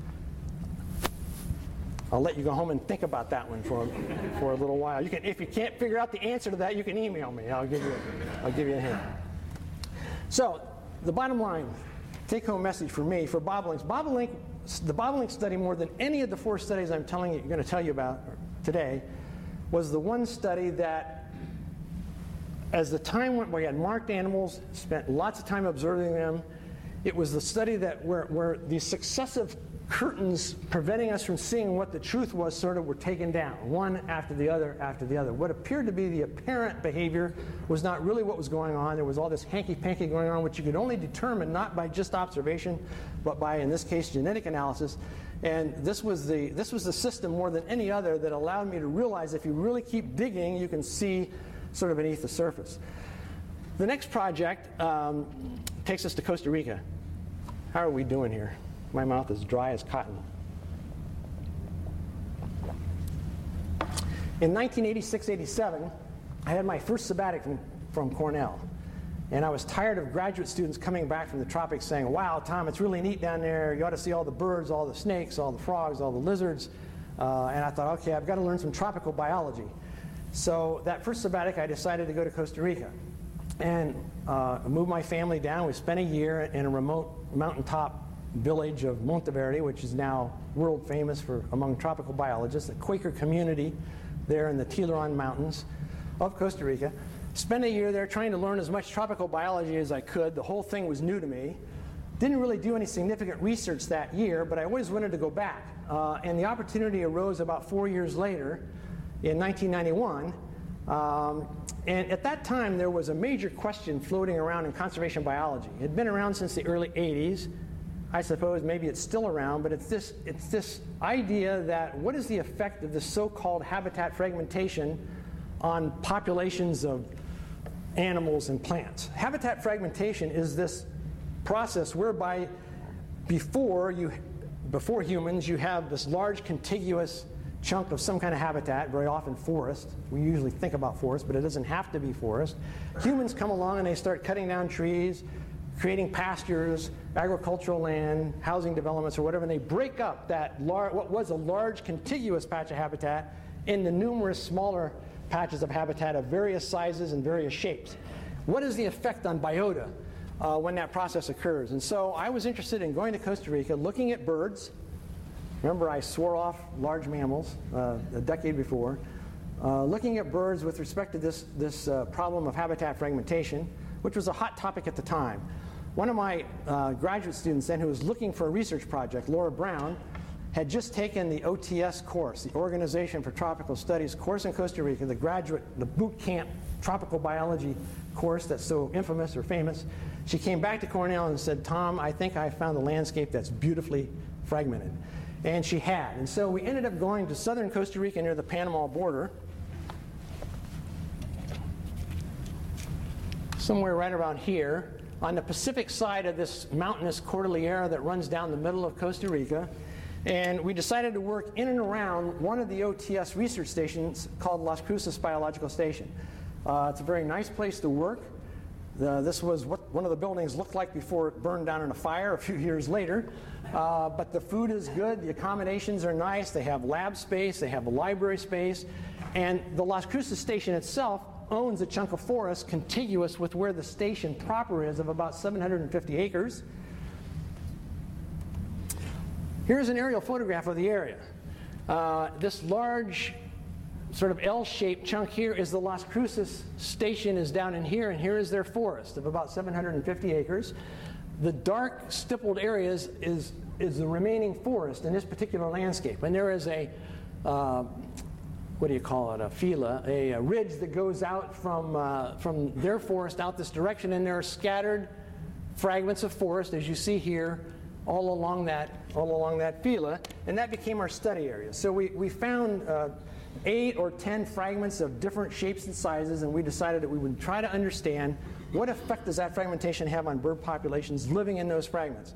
I'll let you go home and think about that one for, for a little while. You can, if you can't figure out the answer to that, you can email me. I'll give you, I'll give you a hint. So, the bottom line, take-home message for me, for bobolink, bobolink, the bobolink study, more than any of the four studies I'm telling you, going to tell you about today, was the one study that, as the time went, we had marked animals, spent lots of time observing them. It was the study that where, where these successive curtains preventing us from seeing what the truth was sort of were taken down, one after the other after the other. What appeared to be the apparent behavior was not really what was going on. There was all this hanky-panky going on, which you could only determine not by just observation, but by, in this case, genetic analysis. And this was the, this was the system more than any other that allowed me to realize if you really keep digging, you can see sort of beneath the surface. The next project um, takes us to Costa Rica. How are we doing here? My mouth is dry as cotton. In nineteen eighty-six eighty-seven, I had my first sabbatic from, from Cornell. And I was tired of graduate students coming back from the tropics saying, wow, Tom, it's really neat down there. You ought to see all the birds, all the snakes, all the frogs, all the lizards. Uh, and I thought, okay, I've got to learn some tropical biology. So that first sabbatic, I decided to go to Costa Rica and uh, move my family down. We spent a year in a remote mountaintop village of Monteverde, which is now world famous for among tropical biologists, a Quaker community there in the Tiburon Mountains of Costa Rica. Spent a year there trying to learn as much tropical biology as I could. The whole thing was new to me. Didn't really do any significant research that year, but I always wanted to go back. Uh, and the opportunity arose about four years later in nineteen ninety-one. Um, and at that time, there was a major question floating around in conservation biology. It had been around since the early eighties. I suppose maybe it's still around, but it's this, it's this idea that what is the effect of the so-called habitat fragmentation on populations of animals and plants? Habitat fragmentation is this process whereby before you, before humans, you have this large contiguous chunk of some kind of habitat, very often forest. We usually think about forest, but it doesn't have to be forest. Humans come along and they start cutting down trees, creating pastures, agricultural land, housing developments, or whatever, and they break up that lar- what was a large contiguous patch of habitat into numerous smaller patches of habitat of various sizes and various shapes. What is the effect on biota uh, when that process occurs? And so I was interested in going to Costa Rica, looking at birds. Remember, I swore off large mammals uh, a decade before. Uh, looking at birds with respect to this, this uh, problem of habitat fragmentation, which was a hot topic at the time. One of my uh, graduate students then, who was looking for a research project, Laura Brown, had just taken the O T S course, the Organization for Tropical Studies course in Costa Rica, the graduate, the boot camp tropical biology course that's so infamous or famous. She came back to Cornell and said, Tom, I think I found a landscape that's beautifully fragmented. And she had. And so we ended up going to southern Costa Rica near the Panama border, somewhere right around here, on the Pacific side of this mountainous cordillera that runs down the middle of Costa Rica. And we decided to work in and around one of the O T S research stations called Las Cruces Biological Station. Uh, it's a very nice place to work. Uh, this was what one of the buildings looked like before it burned down in a fire a few years later. Uh, but the food is good, the accommodations are nice, they have lab space, they have a library space, and the Las Cruces station itself owns a chunk of forest contiguous with where the station proper is of about seven hundred fifty acres. Here's an aerial photograph of the area. Uh, this large sort of L-shaped chunk here is the Las Cruces station is down in here, and here is their forest of about seven hundred fifty acres. The dark stippled areas is, is the remaining forest in this particular landscape. And there is a, uh, what do you call it, a fila, a, a ridge that goes out from, uh, from their forest out this direction, and there are scattered fragments of forest, as you see here, all along that, all along that fila, and that became our study area. So we, we found uh, eight or ten fragments of different shapes and sizes, and we decided that we would try to understand what effect does that fragmentation have on bird populations living in those fragments.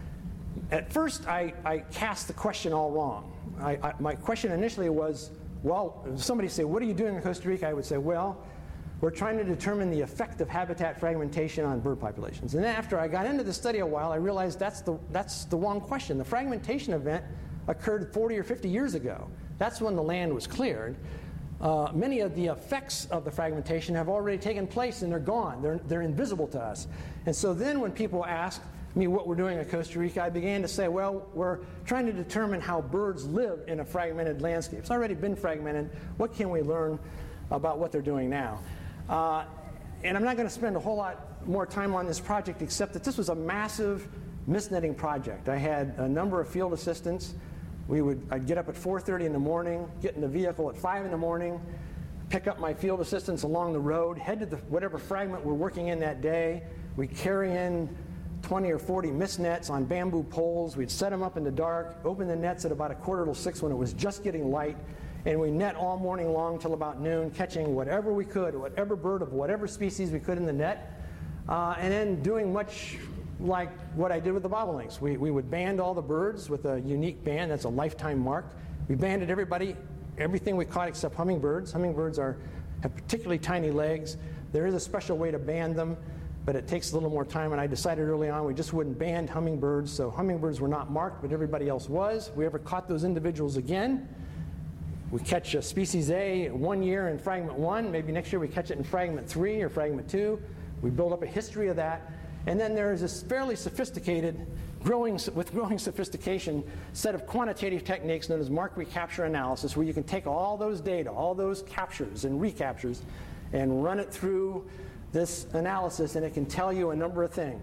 At first, I, I cast the question all wrong. I, I, my question initially was, well, if somebody say, what are you doing in Costa Rica? I would say, well, we're trying to determine the effect of habitat fragmentation on bird populations. And then after I got into the study a while, I realized that's the, that's the wrong question. The fragmentation event occurred forty or fifty years ago. That's when the land was cleared. Uh, many of the effects of the fragmentation have already taken place and they're gone. They're, they're invisible to us. And so then when people ask me what we're doing in Costa Rica, I began to say, well, we're trying to determine how birds live in a fragmented landscape. It's already been fragmented. What can we learn about what they're doing now? Uh, and I'm not going to spend a whole lot more time on this project, except that this was a massive mist netting project. I had a number of field assistants. We would, I'd get up at four thirty in the morning, get in the vehicle at five in the morning, pick up my field assistants along the road, head to the, whatever fragment we're working in that day. We'd carry in twenty or forty mist nets on bamboo poles. We'd set them up in the dark, open the nets at about a quarter till six when it was just getting light, and we net all morning long till about noon, catching whatever we could, whatever bird of whatever species we could in the net, uh, and then doing much like what I did with the bobolinks. We, we would band all the birds with a unique band that's a lifetime mark. We banded everybody, everything we caught except hummingbirds. Hummingbirds are, have particularly tiny legs. There is a special way to band them, but it takes a little more time, and I decided early on we just wouldn't band hummingbirds, so hummingbirds were not marked, but everybody else was. If we ever caught those individuals again, we catch a species A one year in fragment one, maybe next year we catch it in fragment three or fragment two. We build up a history of that. And then there is this fairly sophisticated, growing with growing sophistication, set of quantitative techniques known as mark recapture analysis, where you can take all those data, all those captures and recaptures, and run it through this analysis, and it can tell you a number of things.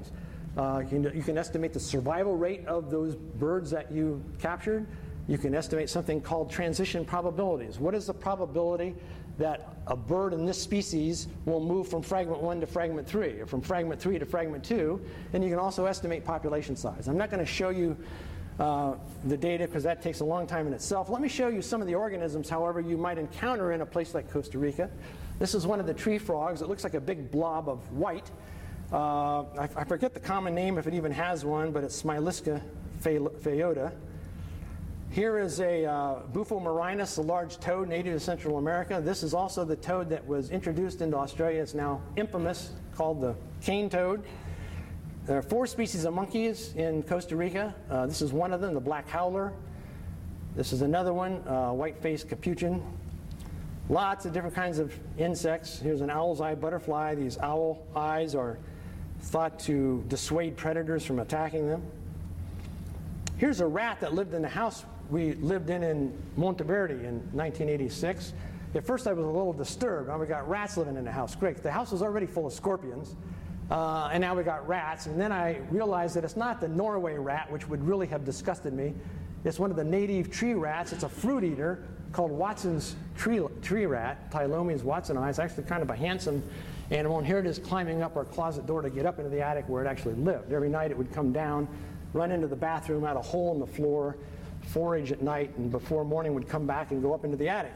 Uh, you, can, you can estimate the survival rate of those birds that you captured. You can estimate something called transition probabilities. What is the probability that a bird in this species will move from fragment one to fragment three, or from fragment three to fragment two? And you can also estimate population size. I'm not going to show you uh, the data because that takes a long time in itself. Let me show you some of the organisms, however, you might encounter in a place like Costa Rica. This is one of the tree frogs. It looks like a big blob of white. Uh, I, I forget the common name if it even has one, but it's Smylisca phaeota. Here is a uh, Bufo marinus, a large toad native to Central America. This is also the toad that was introduced into Australia. It's now infamous, called the cane toad. There are four species of monkeys in Costa Rica. Uh, this is one of them, the black howler. This is another one, uh, white-faced capuchin. Lots of different kinds of insects. Here's an owl's eye butterfly. These owl eyes are thought to dissuade predators from attacking them. Here's a rat that lived in the house we lived in in Monteverde in nineteen eighty-six. At first I was a little disturbed. Now we got rats living in the house. Great. The house was already full of scorpions, uh, and now we got rats. And then I realized that it's not the Norway rat, which would really have disgusted me. It's one of the native tree rats. It's a fruit eater called Watson's tree, tree rat, Tylomeus watsoni. It's actually kind of a handsome animal, and here it is climbing up our closet door to get up into the attic where it actually lived. Every night it would come down, run into the bathroom, out a hole in the floor, forage at night, and before morning would come back and go up into the attic.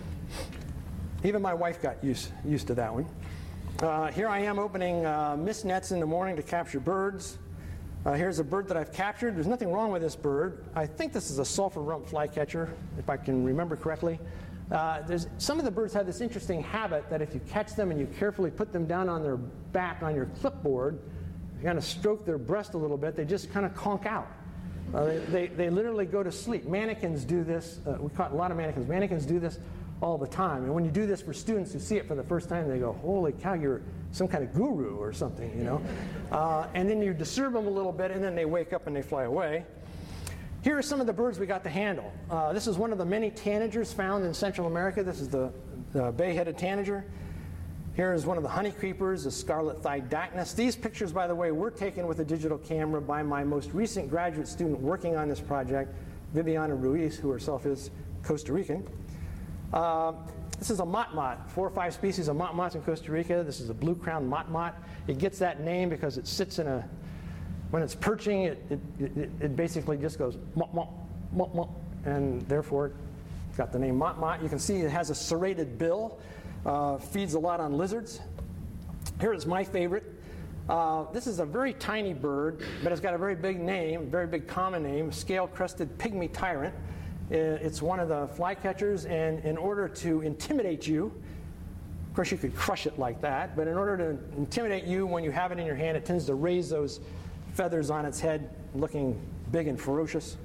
Even my wife got used, used to that one. Uh, here I am opening uh, mist nets in the morning to capture birds. Uh, here's a bird that I've captured. There's nothing wrong with this bird. I think this is a sulfur rump flycatcher, if I can remember correctly. Uh, there's, some of the birds have this interesting habit that if you catch them and you carefully put them down on their back on your clipboard, you kind of stroke their breast a little bit, they just kind of conk out. Uh, they, they, they literally go to sleep. Mannequins do this. Uh, we caught a lot of mannequins. Mannequins do this all the time. And when you do this for students who see it for the first time, they go, holy cow, you're some kind of guru or something, you know. Uh, and then you disturb them a little bit, and then they wake up and they fly away. Here are some of the birds we got to handle. Uh, this is one of the many tanagers found in Central America. This is the, the bay-headed tanager. Here is one of the honey creepers, the scarlet-thighed dacnus. These pictures, by the way, were taken with a digital camera by my most recent graduate student working on this project, Viviana Ruiz, who herself is Costa Rican. Uh, this is a motmot, four or five species of motmots in Costa Rica. This is a blue-crowned motmot. It gets that name because it sits in a, when it's perching, it, it, it, it basically just goes mot, mot, mot, mot, and therefore it's got the name motmot. You can see it has a serrated bill, uh, feeds a lot on lizards. Here is my favorite. Uh, this is a very tiny bird, but it's got a very big name, very big common name, scale-crested pygmy tyrant. It's one of the flycatchers, and in order to intimidate you, of course you could crush it like that, but in order to intimidate you when you have it in your hand, it tends to raise those feathers on its head, looking big and ferocious.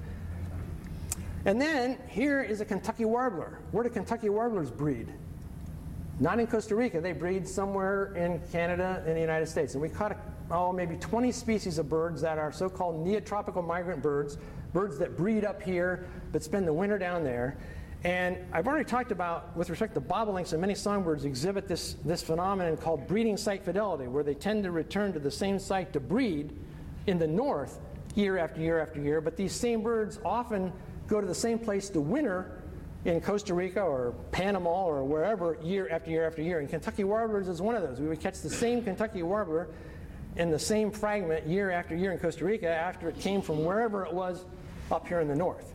And then here is a Kentucky warbler. Where do Kentucky warblers breed? Not in Costa Rica. They breed somewhere in Canada and the United States. And we caught, oh, maybe twenty species of birds that are so-called neotropical migrant birds, birds that breed up here but spend the winter down there. And I've already talked about, with respect to bobolinks, and many songbirds exhibit this, this phenomenon called breeding site fidelity, where they tend to return to the same site to breed in the north year after year after year. But these same birds often go to the same place to winter in Costa Rica or Panama or wherever year after year after year. And Kentucky warblers is one of those. We would catch the same Kentucky warbler in the same fragment year after year in Costa Rica after it came from wherever it was up here in the north.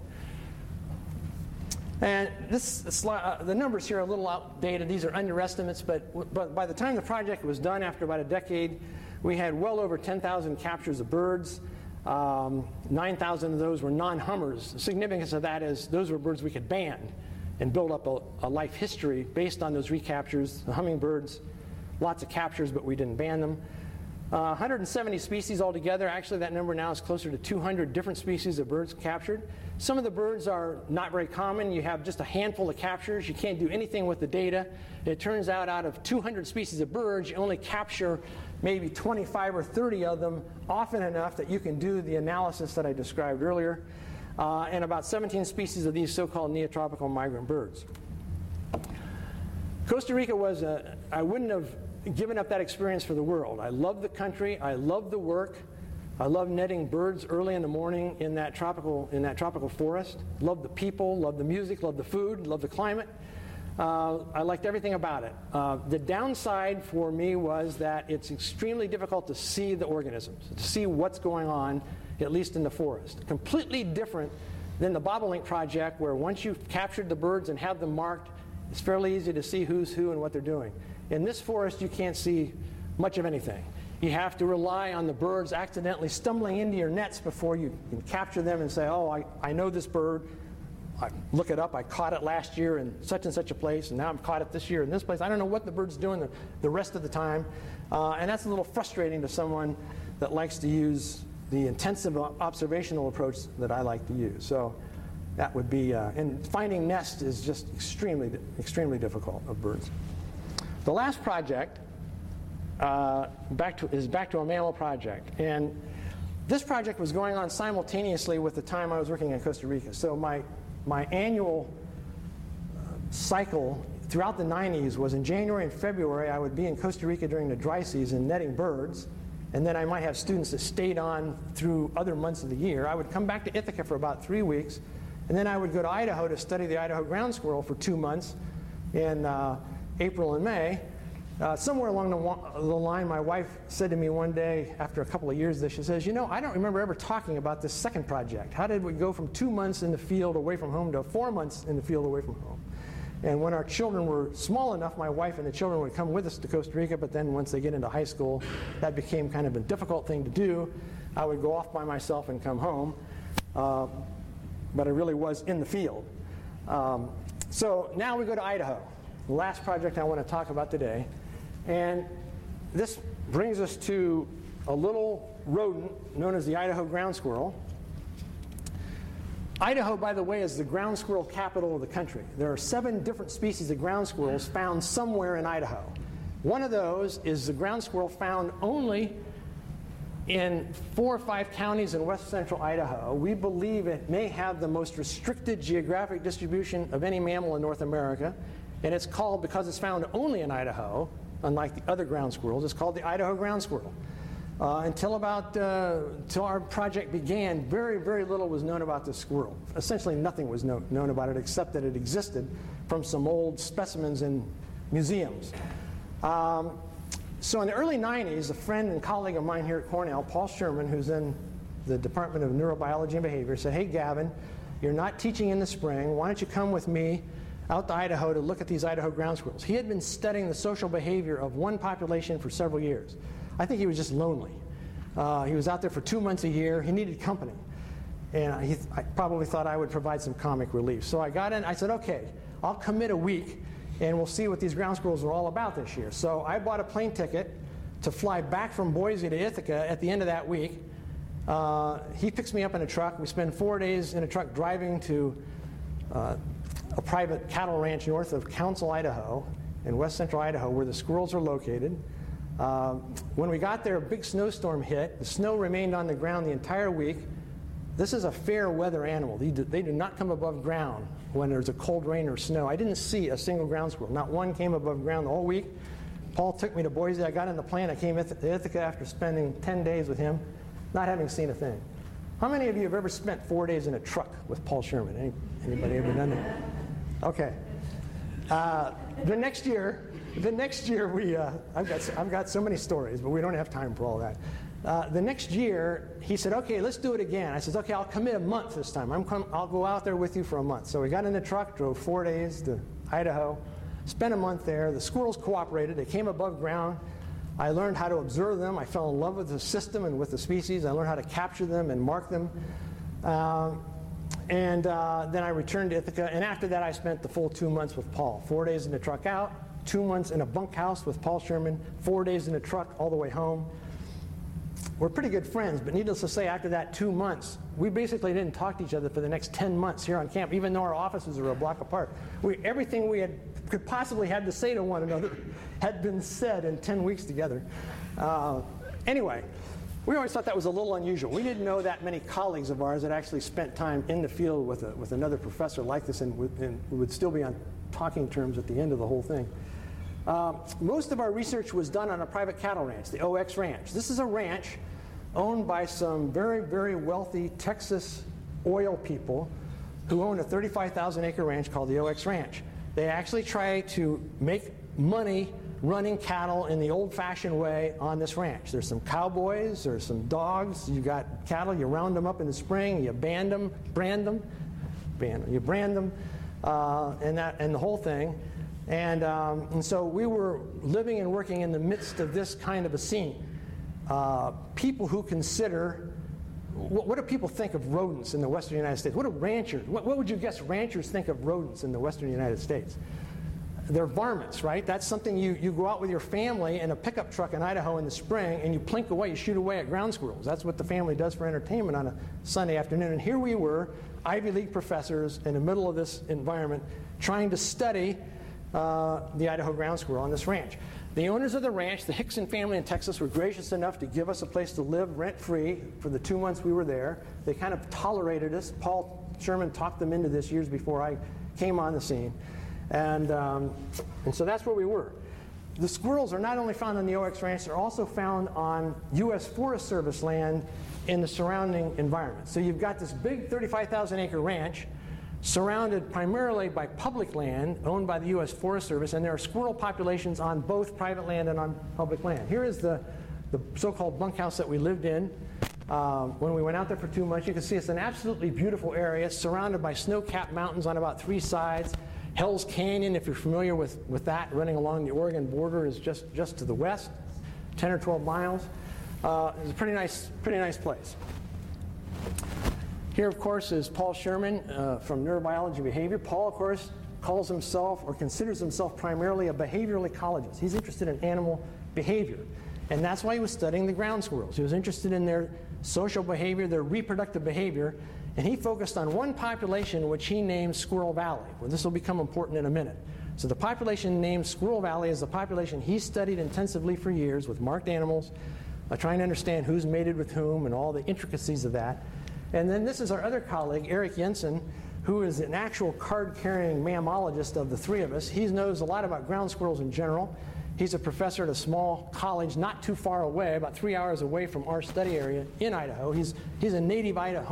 And this, this uh, the numbers here are a little outdated. These are underestimates, but, but by the time the project was done, after about a decade, we had well over ten thousand captures of birds. Um, nine thousand of those were non-hummers. The significance of that is those were birds we could ban and build up a, a life history based on those recaptures. The hummingbirds, lots of captures, but we didn't ban them. Uh, one hundred seventy species altogether. Actually, that number now is closer to two hundred different species of birds captured. Some of the birds are not very common. You have just a handful of captures. You can't do anything with the data. It turns out out of two hundred species of birds, you only capture maybe twenty-five or thirty of them often enough that you can do the analysis that I described earlier. Uh, and about seventeen species of these so-called neotropical migrant birds. Costa Rica was a, I wouldn't have given up that experience for the world. I love the country. I love the work. I love netting birds early in the morning in that tropical in that tropical forest. Love the people, love the music, love the food, love the climate. Uh, I liked everything about it. Uh, the downside for me was that it's extremely difficult to see the organisms, to see what's going on, at least in the forest. Completely different than the Bobolink project, where once you've captured the birds and have them marked, it's fairly easy to see who's who and what they're doing. In this forest, you can't see much of anything. You have to rely on the birds accidentally stumbling into your nets before you can capture them and say, oh, I, I know this bird. I look it up. I caught it last year in such and such a place, and now I've caught it this year in this place. I don't know what the bird's doing the, the rest of the time. Uh, and that's a little frustrating to someone that likes to use the intensive observational approach that I like to use. So that would be, uh, and finding nests is just extremely, extremely difficult of birds. The last project uh, back to, is back to a mammal project. And this project was going on simultaneously with the time I was working in Costa Rica. So my My annual cycle throughout the nineties was in January and February. I would be in Costa Rica during the dry season netting birds, and then I might have students that stayed on through other months of the year. I would come back to Ithaca for about three weeks, and then I would go to Idaho to study the Idaho ground squirrel for two months in uh, April and May. Uh, somewhere along the, the line, my wife said to me one day, after a couple of years of this, she says, you know, I don't remember ever talking about this second project. How did we go from two months in the field away from home to four months in the field away from home? And when our children were small enough, my wife and the children would come with us to Costa Rica, but then once they get into high school, that became kind of a difficult thing to do. I would go off by myself and come home, uh, but I really was in the field. Um, so now we go to Idaho, the last project I want to talk about today. And this brings us to a little rodent known as the Idaho ground squirrel. Idaho, by the way, is the ground squirrel capital of the country. There are seven different species of ground squirrels found somewhere in Idaho. One of those is the ground squirrel found only in four or five counties in west central Idaho. We believe it may have the most restricted geographic distribution of any mammal in North America. And it's called, because it's found only in Idaho, unlike the other ground squirrels, it's called the Idaho ground squirrel. Uh, until about, uh, until our project began, very, very little was known about this squirrel. Essentially nothing was know, known about it except that it existed from some old specimens in museums. Um, so in the early nineties, a friend and colleague of mine here at Cornell, Paul Sherman, who's in the Department of Neurobiology and Behavior, said, hey Gavin, you're not teaching in the spring, why don't you come with me out to Idaho to look at these Idaho ground squirrels. He had been studying the social behavior of one population for several years. I think he was just lonely. Uh, he was out there for two months a year. He needed company. And he th- I probably thought I would provide some comic relief. So I got in, I said, okay, I'll commit a week and we'll see what these ground squirrels are all about this year. So I bought a plane ticket to fly back from Boise to Ithaca at the end of that week. Uh, he picks me up in a truck. We spend four days in a truck driving to uh, a private cattle ranch north of Council, Idaho, in west central Idaho, where the squirrels are located. Uh, when we got there, a big snowstorm hit. The snow remained on the ground the entire week. This is a fair weather animal. They do, they do not come above ground when there's a cold rain or snow. I didn't see a single ground squirrel. Not one came above ground the whole week. Paul took me to Boise. I got in the plane. I came to Ithaca after spending ten days with him, not having seen a thing. How many of you have ever spent four days in a truck with Paul Sherman? Any, anybody ever done that? Okay. Uh, the next year, the next year we, uh, I've got, I've got so many stories, but we don't have time for all that. Uh, the next year, he said, okay, let's do it again. I said, okay, I'll commit a month this time. I'm com- I'll go out there with you for a month. So we got in the truck, drove four days to Idaho, spent a month there. The squirrels cooperated. They came above ground. I learned how to observe them. I fell in love with the system and with the species. I learned how to capture them and mark them. Um, and uh, then I returned to Ithaca. And after that, I spent the full two months with Paul. Four days in the truck out, two months in a bunkhouse with Paul Sherman, four days in the truck all the way home. We're pretty good friends, but needless to say, after that two months, we basically didn't talk to each other for the next ten months here on camp, even though our offices are a block apart. We, everything we had could possibly have to say to one another had been said in ten weeks together. Uh, anyway, we always thought that was a little unusual. We didn't know that many colleagues of ours that actually spent time in the field with, a, with another professor like this and would, and would still be on talking terms at the end of the whole thing. Uh, most of our research was done on a private cattle ranch, the O X Ranch. This is a ranch owned by some very, very wealthy Texas oil people who own a thirty-five thousand acre ranch called the O X Ranch. They actually try to make money running cattle in the old-fashioned way on this ranch. There's some cowboys, there's some dogs, you got cattle, you round them up in the spring, you band them, brand them, band, you brand them, uh, and, that, and the whole thing. And, um, and so we were living and working in the midst of this kind of a scene. Uh, people who consider, what, what do people think of rodents in the western United States? What do ranchers, what, what would you guess ranchers think of rodents in the western United States? They're varmints, right? That's something you, you go out with your family in a pickup truck in Idaho in the spring and you plink away, you shoot away at ground squirrels. That's what the family does for entertainment on a Sunday afternoon. And here we were, Ivy League professors in the middle of this environment trying to study uh, the Idaho ground squirrel on this ranch. The owners of the ranch, the Hickson family in Texas, were gracious enough to give us a place to live rent-free for the two months we were there. They kind of tolerated us. Paul Sherman talked them into this years before I came on the scene. And, um, and so that's where we were. The squirrels are not only found on the O X Ranch, they're also found on U S Forest Service land in the surrounding environment. So you've got this big thirty-five thousand acre ranch surrounded primarily by public land owned by the U S Forest Service, and there are squirrel populations on both private land and on public land. Here is the, the so-called bunkhouse that we lived in. Um, when we went out there for two months, you can see it's an absolutely beautiful area surrounded by snow-capped mountains on about three sides. Hell's Canyon, if you're familiar with, with that, running along the Oregon border, is just, just to the west, ten or twelve miles. Uh, it's a pretty nice, pretty nice place. Here, of course, is Paul Sherman uh, from Neurobiology Behavior. Paul, of course, calls himself or considers himself primarily a behavioral ecologist. He's interested in animal behavior. And that's why he was studying the ground squirrels. He was interested in their social behavior, their reproductive behavior, and he focused on one population which he named Squirrel Valley. Well, this will become important in a minute. So the population named Squirrel Valley is the population he studied intensively for years with marked animals, uh, trying to understand who's mated with whom and all the intricacies of that. And then this is our other colleague, Eric Jensen, who is an actual card-carrying mammologist of the three of us. He knows a lot about ground squirrels in general. He's a professor at a small college not too far away, about three hours away from our study area in Idaho. He's, he's a native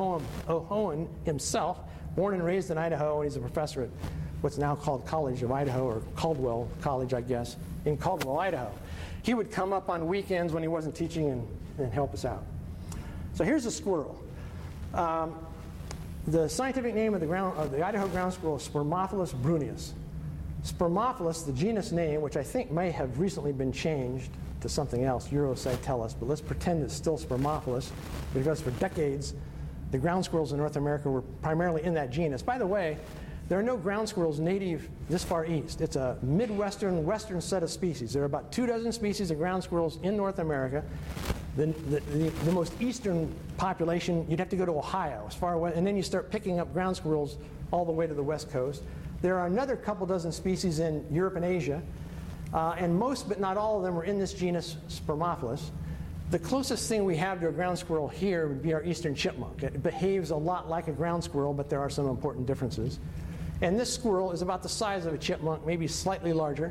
Idahoan himself, born and raised in Idaho, and he's a professor at what's now called College of Idaho, or Caldwell College, I guess, in Caldwell, Idaho. He would come up on weekends when he wasn't teaching and, and help us out. So here's a squirrel. Um, the scientific name of the, ground, of the Idaho ground squirrel is Spermophilus bruneus. Spermophilus, the genus name, which I think may have recently been changed to something else, Eurosite tell us, but let's pretend it's still Spermophilus, because for decades the ground squirrels in North America were primarily in that genus. By the way, there are no ground squirrels native this far east. It's a Midwestern, Western set of species. There are about two dozen species of ground squirrels in North America. The, the, the, the most eastern population, you'd have to go to Ohio, as far away, and then you start picking up ground squirrels all the way to the west coast. There are another couple dozen species in Europe and Asia, uh, and most but not all of them are in this genus Spermophilus. The closest thing we have to a ground squirrel here would be our eastern chipmunk. It behaves a lot like a ground squirrel, but there are some important differences. And this squirrel is about the size of a chipmunk, maybe slightly larger.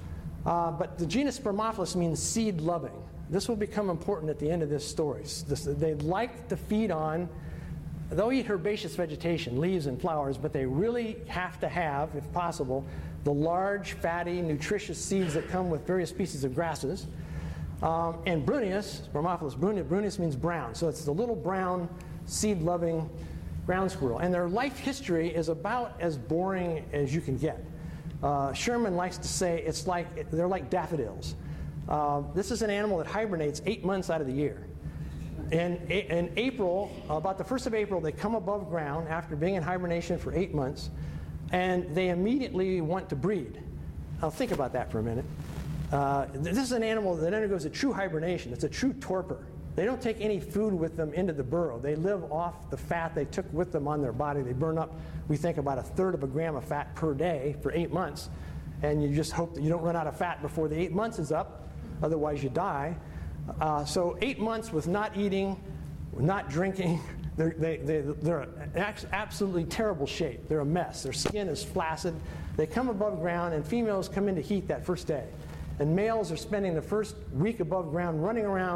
Uh, but the genus Spermophilus means seed-loving. This will become important at the end of this story. This, they like to feed on, they'll eat herbaceous vegetation, leaves and flowers, but they really have to have, if possible, the large, fatty, nutritious seeds that come with various species of grasses. Um, and Bruneus, Spermophilus bruneus, bruneus means brown, so it's the little brown, seed-loving ground squirrel. And their life history is about as boring as you can get. Uh, Sherman likes to say it's like, they're like daffodils. Uh, this is an animal that hibernates eight months out of the year. In, in April, about the first of April, they come above ground after being in hibernation for eight months, and they immediately want to breed. Now think about that for a minute. Uh, this is an animal that undergoes a true hibernation. It's a true torpor. They don't take any food with them into the burrow. They live off the fat they took with them on their body. They burn up, we think, about a third of a gram of fat per day for eight months. And you just hope that you don't run out of fat before the eight months is up. Otherwise, you die. Uh, so eight months with not eating, not drinking, they're, they, they, they're in absolutely terrible shape. They're a mess. Their skin is flaccid. They come above ground, and females come into heat that first day. And males are spending the first week above ground running around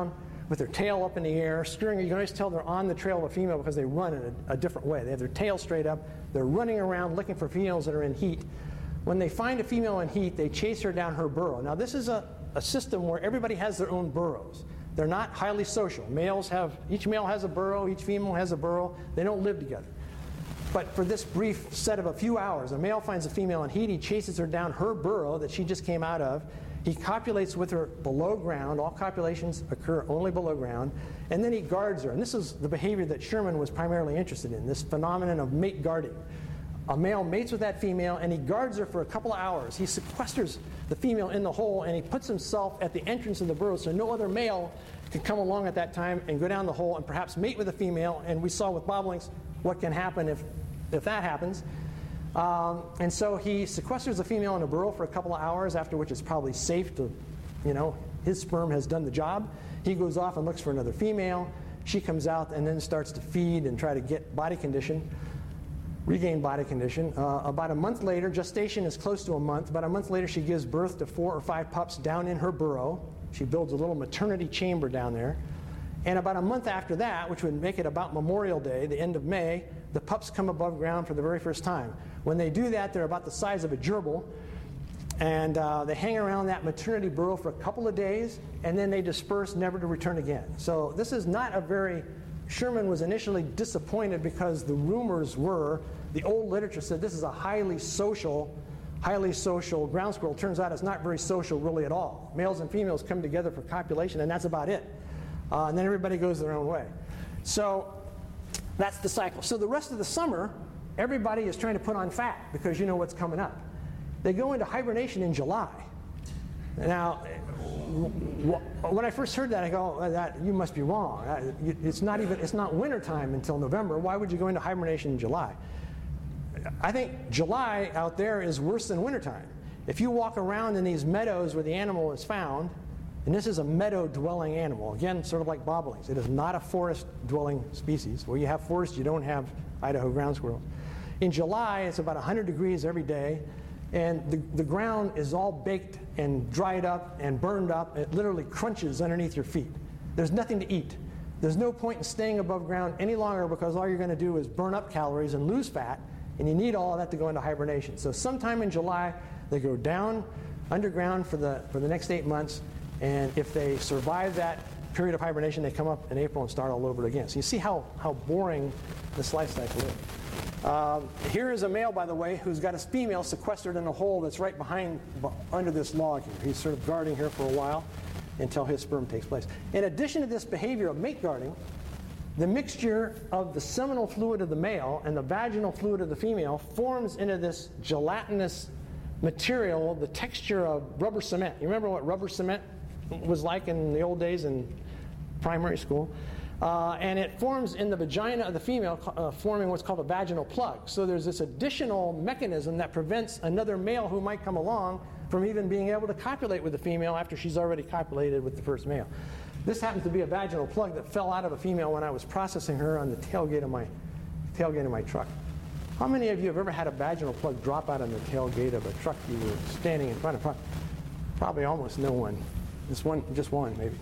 with their tail up in the air, scurrying. You can always tell they're on the trail of a female because they run in a, a different way. They have their tail straight up. They're running around looking for females that are in heat. When they find a female in heat, they chase her down her burrow. Now, this is a, a system where everybody has their own burrows. They're not highly social. Males have, each male has a burrow, each female has a burrow. They don't live together. But for this brief set of a few hours, a male finds a female in heat. He chases her down her burrow that she just came out of. He copulates with her below ground. All copulations occur only below ground. And then he guards her. And this is the behavior that Sherman was primarily interested in, this phenomenon of mate guarding. A male mates with that female, and he guards her for a couple of hours. He sequesters the female in the hole, and he puts himself at the entrance of the burrow so no other male can come along at that time and go down the hole and perhaps mate with a female. And we saw with bobolinks what can happen if, if that happens. Um, and so he sequesters the female in a burrow for a couple of hours, after which it's probably safe to, you know, his sperm has done the job. He goes off and looks for another female. She comes out and then starts to feed and try to get body condition. Regain body condition. Uh, about a month later, gestation is close to a month. About a month later, she gives birth to four or five pups down in her burrow. She builds a little maternity chamber down there. And about a month after that, which would make it about Memorial Day, the end of May, the pups come above ground for the very first time. When they do that, they're about the size of a gerbil. And uh, they hang around that maternity burrow for a couple of days, and then they disperse, never to return again. So this is not a very... Sherman was initially disappointed because the rumors were, the old literature said this is a highly social, highly social ground squirrel. Turns out it's not very social really at all. Males and females come together for copulation, and that's about it. Uh, and then everybody goes their own way. So that's the cycle. So the rest of the summer, everybody is trying to put on fat because you know what's coming up. They go into hibernation in July. Now, when I first heard that, I go, oh, that, you must be wrong. It's not even, it's not wintertime until November. Why would you go into hibernation in July? I think July out there is worse than wintertime. If you walk around in these meadows where the animal is found, and this is a meadow-dwelling animal, again, sort of like bobolinks. It is not a forest-dwelling species. Where you have forest, you don't have Idaho ground squirrels. In July, it's about one hundred degrees every day. And the, the ground is all baked and dried up and burned up. It literally crunches underneath your feet. There's nothing to eat. There's no point in staying above ground any longer because all you're going to do is burn up calories and lose fat, and you need all of that to go into hibernation. So sometime in July, they go down underground for the, for the next eight months, and if they survive that period of hibernation, they come up in April and start all over again. So you see how, how boring this life cycle is. Um, here is a male, by the way, who's got his female sequestered in a hole that's right behind, under this log here. He's sort of guarding her for a while until his sperm takes place. In addition to this behavior of mate guarding, the mixture of the seminal fluid of the male and the vaginal fluid of the female forms into this gelatinous material, the texture of rubber cement. You remember what rubber cement was like in the old days in primary school? Uh, and it forms in the vagina of the female, uh, forming what's called a vaginal plug. So there's this additional mechanism that prevents another male who might come along from even being able to copulate with the female after she's already copulated with the first male. This happens to be a vaginal plug that fell out of a female when I was processing her on the tailgate of my, tailgate of my truck. How many of you have ever had a vaginal plug drop out on the tailgate of a truck you were standing in front of? Probably almost no one. Just one, just one maybe.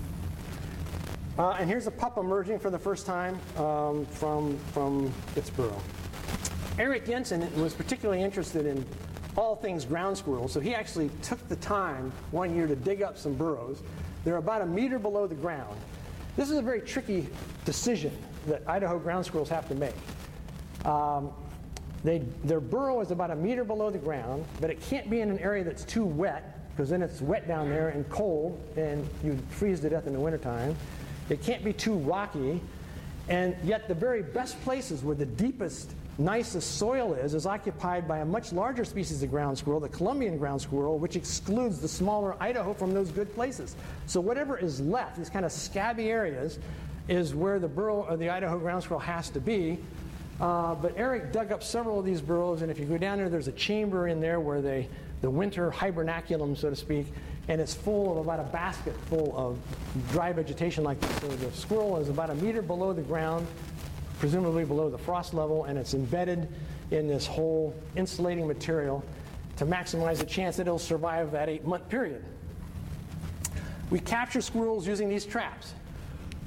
Uh, and here's a pup emerging for the first time um, from, from its burrow. Eric Jensen was particularly interested in all things ground squirrels, so he actually took the time one year to dig up some burrows. They're about a meter below the ground. This is a very tricky decision that Idaho ground squirrels have to make. Um, they, their burrow is about a meter below the ground, but it can't be in an area that's too wet, because then it's wet down there and cold, and you'd freeze to death in the wintertime. It can't be too rocky, and yet the very best places where the deepest, nicest soil is is occupied by a much larger species of ground squirrel, the Columbian ground squirrel, which excludes the smaller Idaho from those good places. So whatever is left, these kind of scabby areas, is where the burrow of the Idaho ground squirrel has to be. Uh, but Eric dug up several of these burrows, and if you go down there, there's a chamber in there where they, the winter hibernaculum, so to speak, and it's full of about a basket full of dry vegetation like this. So the squirrel is about a meter below the ground, presumably below the frost level, and it's embedded in this whole insulating material to maximize the chance that it'll survive that eight-month period. We capture squirrels using these traps.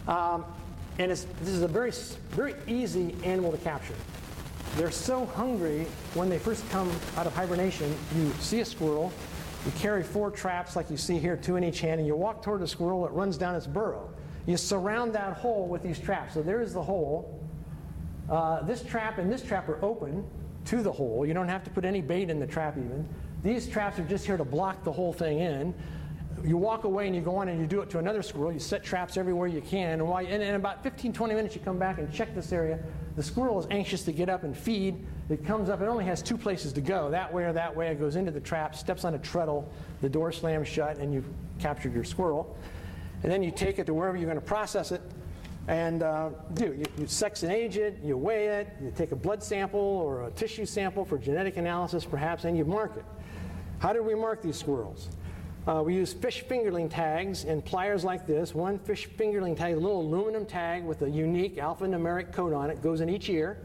Um, and it's, this is a very, very easy animal to capture. They're so hungry when they first come out of hibernation. You see a squirrel, you carry four traps like you see here, two in each hand, and you walk toward the squirrel, it runs down its burrow. You surround that hole with these traps. So there's the hole. Uh, this trap and this trap are open to the hole. You don't have to put any bait in the trap even. These traps are just here to block the whole thing in. You walk away and you go on and you do it to another squirrel. You set traps everywhere you can. And, while you, and in about fifteen, twenty minutes you come back and check this area. The squirrel is anxious to get up and feed. It comes up. It only has two places to go. That way or that way. It goes into the trap, steps on a treadle. The door slams shut and you've captured your squirrel. And then you take it to wherever you're going to process it. And uh, do you, you sex and age it, you weigh it, you take a blood sample or a tissue sample for genetic analysis perhaps, and you mark it. How do we mark these squirrels? Uh, we use fish fingerling tags and pliers like this. One fish fingerling tag, a little aluminum tag with a unique alphanumeric code on it, goes in each ear.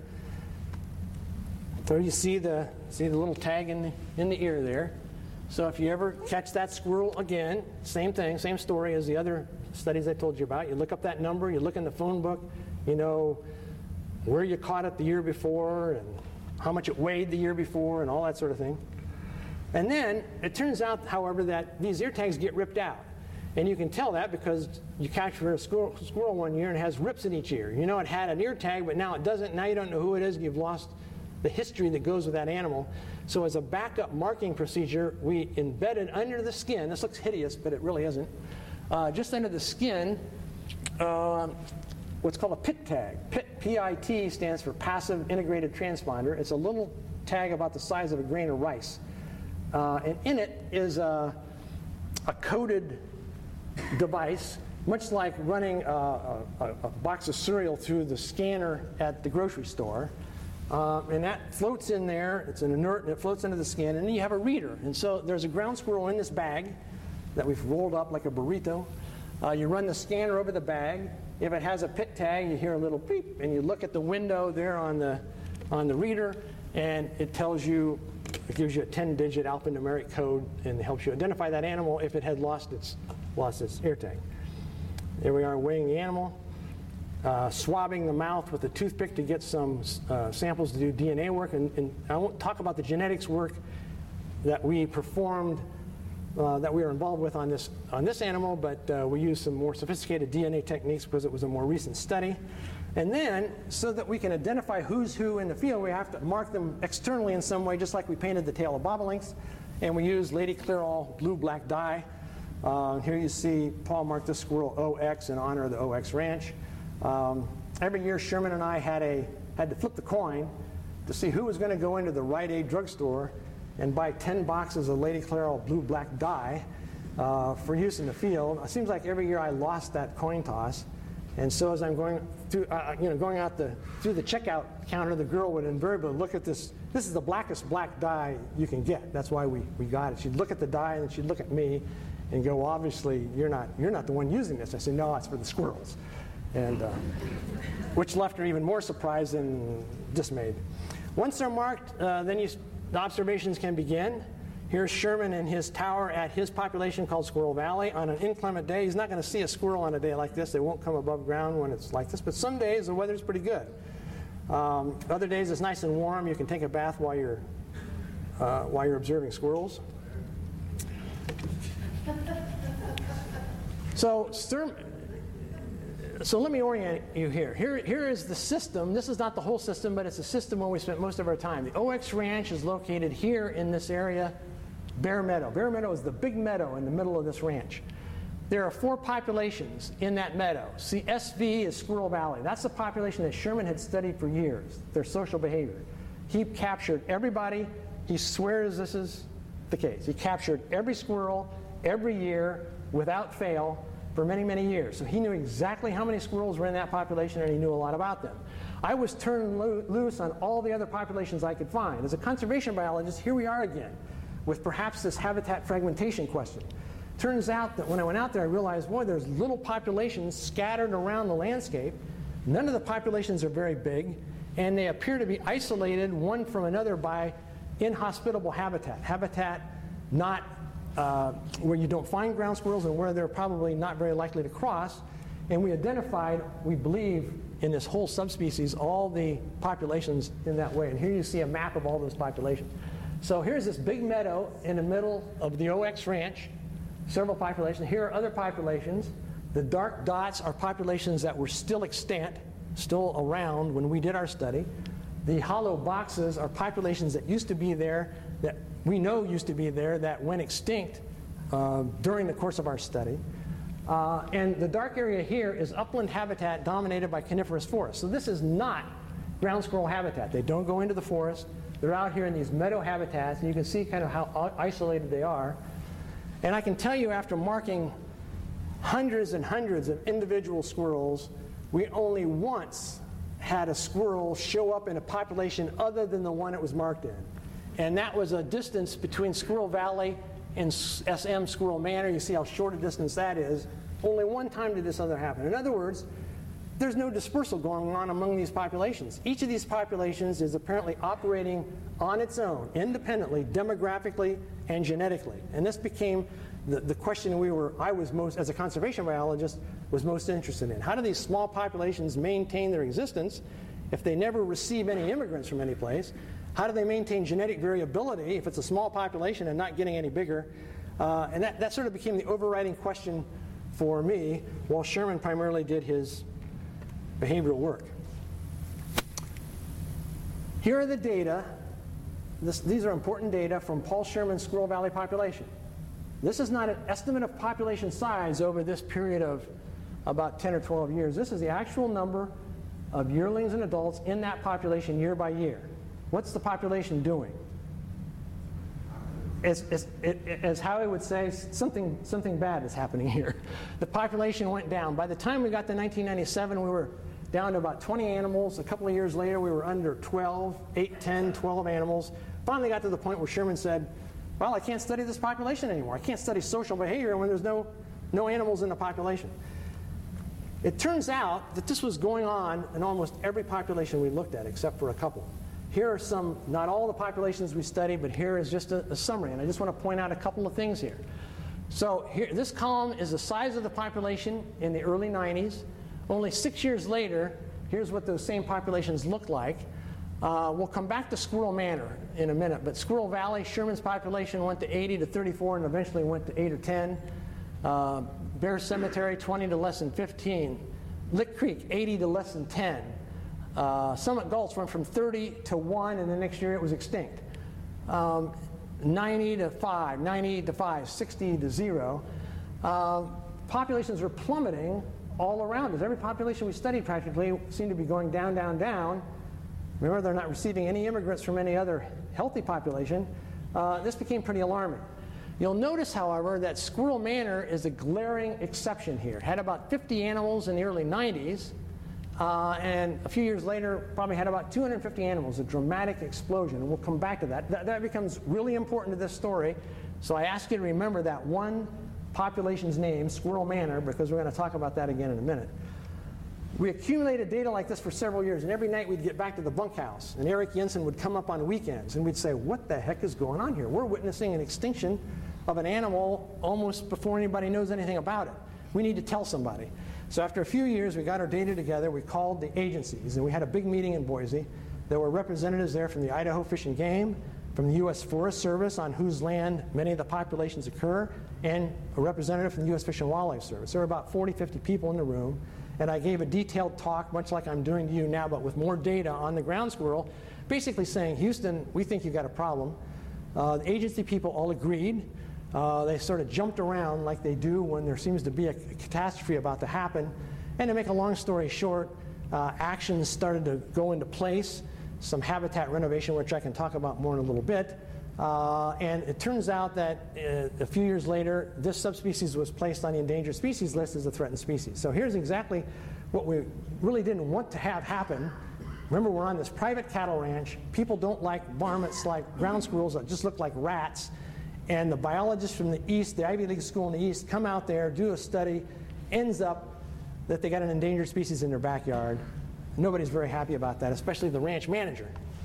So you see the, see the little tag in the, in the ear there. So if you ever catch that squirrel again, same thing, same story as the other studies I told you about. You look up that number, you look in the phone book, you know where you caught it the year before and how much it weighed the year before and all that sort of thing. And then it turns out, however, that these ear tags get ripped out. And you can tell that because you captured a squirrel, squirrel one year and it has rips in each ear. You know it had an ear tag, but now it doesn't. Now you don't know who it is. You've lost the history that goes with that animal. So as a backup marking procedure, we embedded under the skin, this looks hideous, but it really isn't, uh, just under the skin, uh, what's called a P I T tag. P I T, P I T stands for Passive Integrated Transponder. It's a little tag about the size of a grain of rice. Uh, and in it is a, a coded device, much like running a, a, a box of cereal through the scanner at the grocery store. Uh, and that floats in there. It's an inert, and it floats into the skin. And then you have a reader. And so there's a ground squirrel in this bag that we've rolled up like a burrito. Uh, you run the scanner over the bag. If it has a P I T tag, you hear a little beep, and you look at the window there on the, on the reader, and it tells you, it gives you a ten-digit alphanumeric code and helps you identify that animal if it had lost its, lost its ear tag. There we are weighing the animal. Uh, swabbing the mouth with a toothpick to get some uh, samples to do D N A work. And, and I won't talk about the genetics work that we performed, uh, that we were involved with on this, on this animal, but uh, we used some more sophisticated D N A techniques because it was a more recent study. And then, so that we can identify who's who in the field, we have to mark them externally in some way, just like we painted the tail of bobolinks. And we use Lady Clairol blue-black dye. Uh, here you see Paul marked the squirrel O X in honor of the O X Ranch. Um, every year, Sherman and I had a had to flip the coin to see who was going to go into the Rite Aid drugstore and buy ten boxes of Lady Clairol blue-black dye uh, for use in the field. It seems like every year I lost that coin toss, and so as I'm going through, uh, you know, going out the through the checkout counter, the girl would invariably look at this. This is the blackest black dye you can get. That's why we we got it. She'd look at the dye and then she'd look at me, and go, well, obviously you're not you're not the one using this. I said, no, it's for the squirrels. And uh, which left her even more surprised and dismayed. Once they're marked, uh, then you, the observations can begin. Here's Sherman in his tower at his population called Squirrel Valley. On an inclement day, he's not going to see a squirrel on a day like this. They won't come above ground when it's like this. But some days the weather's pretty good. Um, other days it's nice and warm. You can take a bath while you're uh, while you're observing squirrels. So Sturm. So let me orient you here. here. Here is the system. This is not the whole system, but it's a system where we spent most of our time. The O X Ranch is located here in this area, Bear Meadow. Bear Meadow is the big meadow in the middle of this ranch. There are four populations in that meadow. See, S V is Squirrel Valley. That's the population that Sherman had studied for years, their social behavior. He captured everybody. He swears this is the case. He captured every squirrel every year without fail for many, many years. So he knew exactly how many squirrels were in that population, and he knew a lot about them. I was turned lo- loose on all the other populations I could find. As a conservation biologist, here we are again with perhaps this habitat fragmentation question. Turns out that when I went out there, I realized, boy, there's little populations scattered around the landscape. None of the populations are very big, and they appear to be isolated one from another by inhospitable habitat, habitat not Uh, where you don't find ground squirrels and where they're probably not very likely to cross. And we identified, we believe, in this whole subspecies, all the populations in that way. And here you see a map of all those populations. So here's this big meadow in the middle of the O X Ranch, several populations. Here are other populations. The dark dots are populations that were still extant, still around when we did our study. The hollow boxes are populations that used to be there, that we know used to be there, that went extinct uh, during the course of our study. Uh, and the dark area here is upland habitat dominated by coniferous forests. So this is not ground squirrel habitat. They don't go into the forest. They're out here in these meadow habitats, and you can see kind of how isolated they are. And I can tell you, after marking hundreds and hundreds of individual squirrels, we only once had a squirrel show up in a population other than the one it was marked in. And that was a distance between Squirrel Valley and S M Squirrel Manor. You see how short a distance that is. Only one time did this other happen. In other words, there's no dispersal going on among these populations. Each of these populations is apparently operating on its own, independently, demographically, and genetically. And this became the, the question we were, I was most, as a conservation biologist, was most interested in. How do these small populations maintain their existence if they never receive any immigrants from any place? How do they maintain genetic variability if it's a small population and not getting any bigger? Uh, and that, that sort of became the overriding question for me, while Sherman primarily did his behavioral work. Here are the data. This, these are important data from Paul Sherman's Squirrel Valley population. This is not an estimate of population size over this period of about ten or twelve years. This is the actual number of yearlings and adults in that population year by year. What's the population doing? As, as, as Howie would say, something, something bad is happening here. The population went down. By the time we got to nineteen ninety-seven, we were down to about twenty animals. A couple of years later, we were under twelve, eight, ten, twelve animals. Finally got to the point where Sherman said, well, I can't study this population anymore. I can't study social behavior when there's no, no animals in the population. It turns out that this was going on in almost every population we looked at, except for a couple. Here are some, not all the populations we studied, but here is just a, a summary. And I just want to point out a couple of things here. So here, this column is the size of the population in the early nineties. Only six years later, here's what those same populations look like. Uh, we'll come back to Squirrel Manor in a minute, but Squirrel Valley, Sherman's population went to eighty to thirty-four and eventually went to eight or ten. Uh, Bear Cemetery, twenty to less than fifteen. Lick Creek, eighty to less than ten. Uh, Summit Gulch went from thirty to one, and the next year it was extinct. Um, ninety to five, ninety to five, sixty to zero. Uh, populations were plummeting all around us. Every population we studied practically seemed to be going down, down, down. Remember, they're not receiving any immigrants from any other healthy population. Uh, this became pretty alarming. You'll notice, however, that Squirrel Manor is a glaring exception here. It had about fifty animals in the early nineties, uh, and a few years later probably had about two hundred fifty animals, a dramatic explosion, and we'll come back to that. That, that becomes really important to this story, so I ask you to remember that one population's name, Squirrel Manor, because we're going to talk about that again in a minute. We accumulated data like this for several years, and every night we'd get back to the bunkhouse, and Eric Jensen would come up on weekends, and we'd say, what the heck is going on here? We're witnessing an extinction of an animal almost before anybody knows anything about it. We need to tell somebody. So after a few years, we got our data together, we called the agencies, and we had a big meeting in Boise. There were representatives there from the Idaho Fish and Game, from the U S Forest Service, on whose land many of the populations occur, and a representative from the U S Fish and Wildlife Service. There were about forty, fifty people in the room, and I gave a detailed talk, much like I'm doing to you now, but with more data on the ground squirrel, basically saying, Houston, we think you've got a problem. Uh, the agency people all agreed. Uh, they sort of jumped around like they do when there seems to be a catastrophe about to happen. And to make a long story short, uh, actions started to go into place, some habitat renovation, which I can talk about more in a little bit. Uh, and it turns out that uh, a few years later, this subspecies was placed on the endangered species list as a threatened species. So here's exactly what we really didn't want to have happen. Remember, we're on this private cattle ranch. People don't like varmints like ground squirrels that just look like rats. And the biologists from the East, the Ivy League school in the East, come out there, do a study, ends up that they got an endangered species in their backyard. Nobody's very happy about that, especially the ranch manager.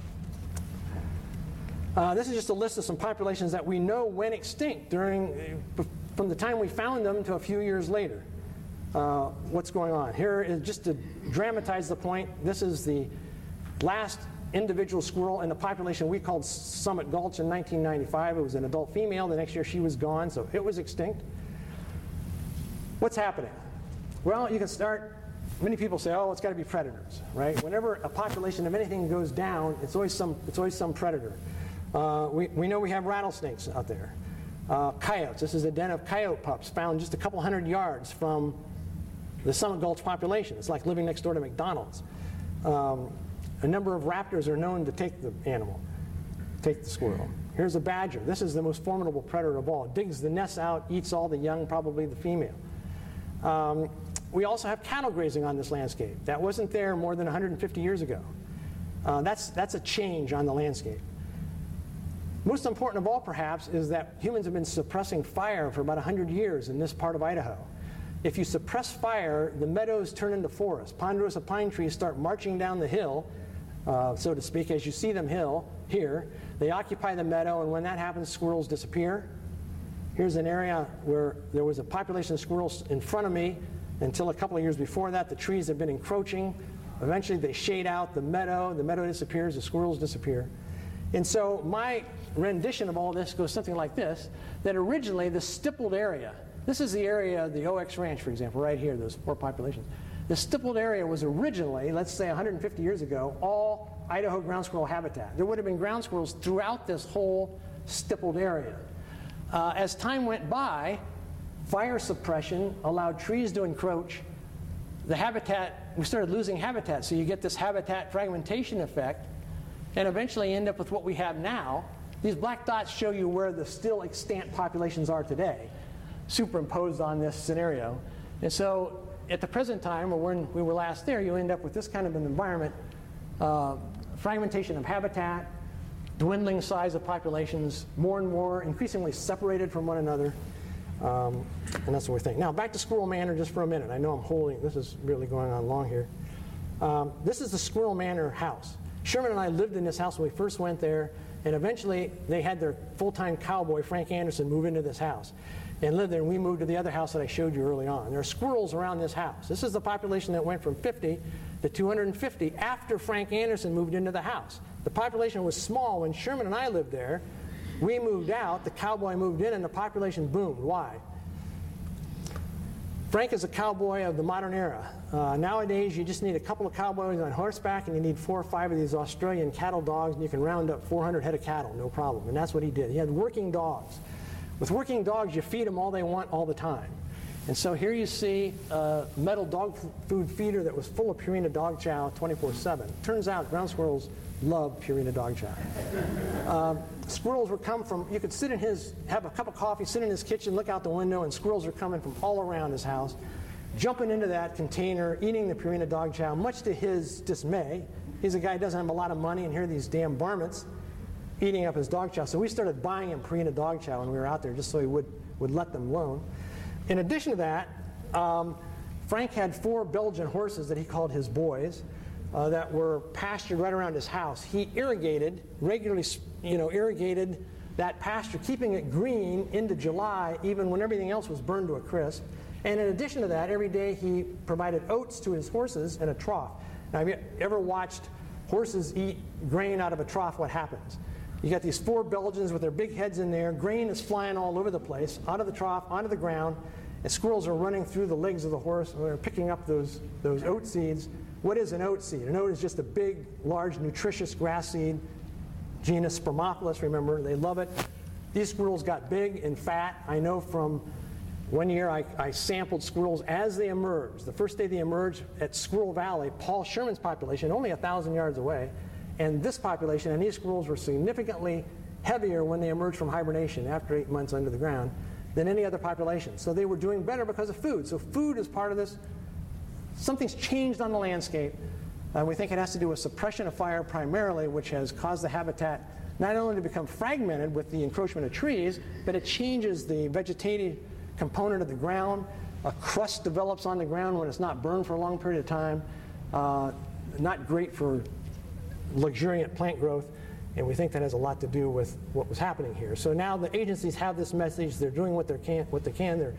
Uh, this is just a list of some populations that we know went extinct during, from the time we found them to a few years later. uh, what's going on. Here is, just to dramatize the point, this is the last individual squirrel in the population we called Summit Gulch in nineteen ninety-five. It was an adult female. The next year she was gone, so it was extinct. What's happening? Well, you can start, many people say, oh, it's got to be predators, right? Whenever a population of anything goes down, it's always some, it's always some predator. Uh, we, we know we have rattlesnakes out there. Uh, coyotes. This is a den of coyote pups found just a couple hundred yards from the Summit Gulch population. It's like living next door to McDonald's. Um, a number of raptors are known to take the animal, take the squirrel. Here's a badger. This is the most formidable predator of all. It digs the nests out, eats all the young, probably the female. Um, we also have cattle grazing on this landscape. That wasn't there more than one hundred fifty years ago. Uh, that's, that's a change on the landscape. Most important of all, perhaps, is that humans have been suppressing fire for about one hundred years in this part of Idaho. If you suppress fire, the meadows turn into forests. Ponderosa pine trees start marching down the hill, uh, so to speak, as you see them hill here. They occupy the meadow, and when that happens, squirrels disappear. Here's an area where there was a population of squirrels in front of me until a couple of years before that. The trees have been encroaching. Eventually, they shade out the meadow. The meadow disappears. The squirrels disappear. And so my rendition of all this goes something like this, that originally the stippled area, this is the area of the O X Ranch, for example, right here, those four populations. The stippled area was originally, let's say one hundred fifty years ago, all Idaho ground squirrel habitat. There would have been ground squirrels throughout this whole stippled area. Uh, as time went by, fire suppression allowed trees to encroach. The habitat, we started losing habitat, so you get this habitat fragmentation effect, and eventually end up with what we have now. These black dots show you where the still extant populations are today, superimposed on this scenario. And so at the present time, or when we were last there, you end up with this kind of an environment, uh, fragmentation of habitat, dwindling size of populations, more and more increasingly separated from one another. Um, and that's what we're thinking. Now, back to Squirrel Manor just for a minute. I know I'm holding, this is really going on long here. Um, this is the Squirrel Manor house. Sherman and I lived in this house when we first went there, and eventually they had their full-time cowboy, Frank Anderson, move into this house and live there, and we moved to the other house that I showed you early on. There are squirrels around this house. This is the population that went from fifty to two hundred fifty after Frank Anderson moved into the house. The population was small when Sherman and I lived there. We moved out, the cowboy moved in, and the population boomed. Why? Frank is a cowboy of the modern era. Uh, nowadays, you just need a couple of cowboys on horseback, and you need four or five of these Australian cattle dogs, and you can round up four hundred head of cattle, no problem. And that's what he did. He had working dogs. With working dogs, you feed them all they want all the time. And so here you see a metal dog food feeder that was full of Purina dog chow twenty-four seven. Turns out ground squirrels love Purina dog chow. Um, squirrels would come from, you could sit in his, have a cup of coffee, sit in his kitchen, look out the window, and squirrels are coming from all around his house, jumping into that container, eating the Purina dog chow, much to his dismay. He's a guy who doesn't have a lot of money, and here are these damn varmints eating up his dog chow. So we started buying him Purina dog chow when we were out there just so he would, would let them alone. In addition to that, um, Frank had four Belgian horses that he called his boys uh, that were pastured right around his house. He irrigated, regularly you know, irrigated that pasture, keeping it green into July, even when everything else was burned to a crisp. And in addition to that, every day he provided oats to his horses in a trough. Now, have you ever watched horses eat grain out of a trough? What happens? You got these four Belgians with their big heads in there. Grain is flying all over the place, out of the trough, onto the ground, and squirrels are running through the legs of the horse, and they're picking up those, those oat seeds. What is an oat seed? An oat is just a big, large, nutritious grass seed, genus Spermophilus, remember, they love it. These squirrels got big and fat. I know from one year I, I sampled squirrels as they emerged. The first day they emerged at Squirrel Valley, Paul Sherman's population, only a thousand yards away, and this population, and these squirrels were significantly heavier when they emerged from hibernation after eight months under the ground than any other population. So they were doing better because of food. So food is part of this. Something's changed on the landscape. Uh, we think it has to do with suppression of fire primarily, which has caused the habitat not only to become fragmented with the encroachment of trees, but it changes the vegetative component of the ground. A crust develops on the ground when it's not burned for a long period of time. Uh, not great for luxuriant plant growth, and we think that has a lot to do with what was happening here. So now the agencies have this message. They're doing what they can. What they can. They're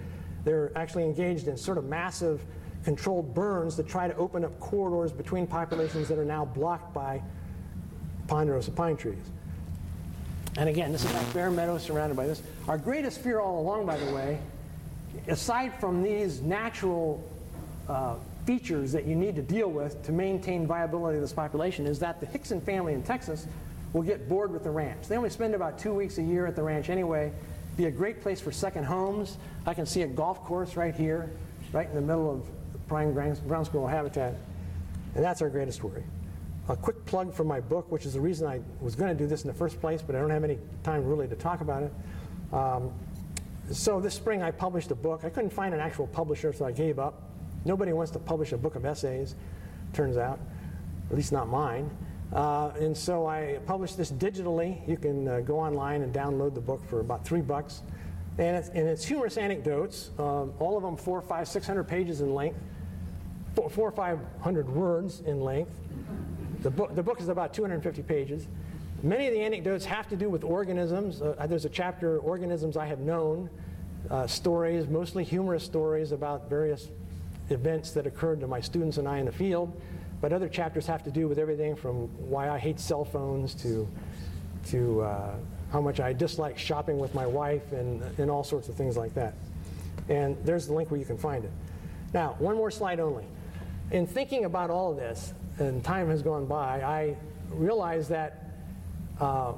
They're actually engaged in sort of massive controlled burns to try to open up corridors between populations that are now blocked by ponderosa pine trees. And again, this is like bare meadow surrounded by this. Our greatest fear all along, by the way, aside from these natural uh, features that you need to deal with to maintain viability of this population, is that the Hickson family in Texas will get bored with the ranch. They only spend about two weeks a year at the ranch anyway. Be a great place for second homes. I can see a golf course right here, right in the middle of prime ground squirrel habitat. And that's our greatest worry. A quick plug for my book, which is the reason I was going to do this in the first place, but I don't have any time really to talk about it. Um, so this spring I published a book. I couldn't find an actual publisher, so I gave up. Nobody wants to publish a book of essays, turns out, at least not mine. Uh, and so I published this digitally. You can uh, go online and download the book for about three bucks. And it's, and it's humorous anecdotes, um, all of them four, five, six hundred pages in length, four, four or five hundred words in length. The book, the book is about two hundred fifty pages. Many of the anecdotes have to do with organisms. Uh, there's a chapter, Organisms I Have Known, uh, stories, mostly humorous stories about various events that occurred to my students and I in the field. But other chapters have to do with everything from why I hate cell phones to, to uh, how much I dislike shopping with my wife and, and all sorts of things like that. And there's the link where you can find it. Now, one more slide only. In thinking about all of this, and time has gone by, I realized that uh,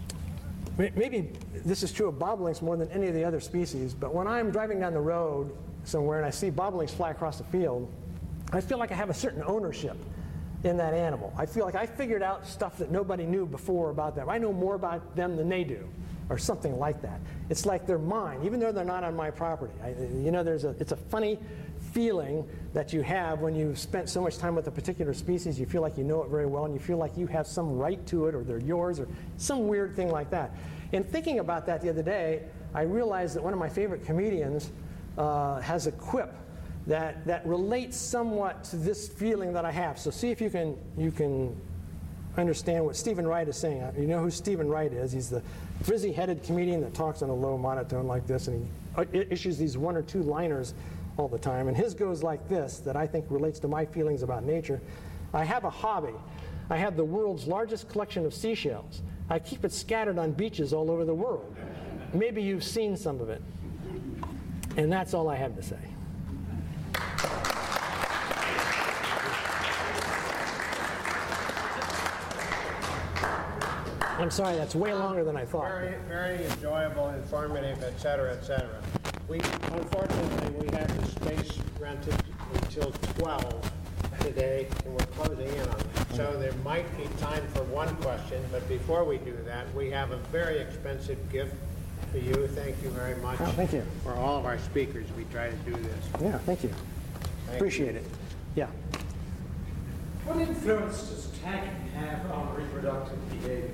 maybe this is true of bobolinks more than any of the other species, but when I'm driving down the road somewhere and I see bobolinks fly across the field, I feel like I have a certain ownership in that animal. I feel like I figured out stuff that nobody knew before about them. I know more about them than they do, or something like that. It's like they're mine, even though they're not on my property. I, you know, there's a, it's a funny feeling that you have when you've spent so much time with a particular species. You feel like you know it very well, and you feel like you have some right to it, or they're yours, or some weird thing like that. In thinking about that the other day, I realized that one of my favorite comedians uh, has a quip that, that relates somewhat to this feeling that I have. So see if you can, you can understand what Stephen Wright is saying. You know who Stephen Wright is. He's the frizzy-headed comedian that talks on a low monotone like this, and he issues these one or two liners all the time. And his goes like this, that I think relates to my feelings about nature. I have a hobby. I have the world's largest collection of seashells. I keep it scattered on beaches all over the world. Maybe you've seen some of it. And that's all I have to say. I'm sorry, that's way longer than I thought. Very, very enjoyable, informative, et cetera, et cetera. We, unfortunately, we have the space rented until twelve today, and we're closing in on that. So there might be time for one question, but before we do that, we have a very expensive gift for you. Thank you very much. Oh, thank you. For all of our speakers, we try to do this. Yeah, thank you. Thank Appreciate you. it. Yeah. What influence does tagging have on reproductive behavior?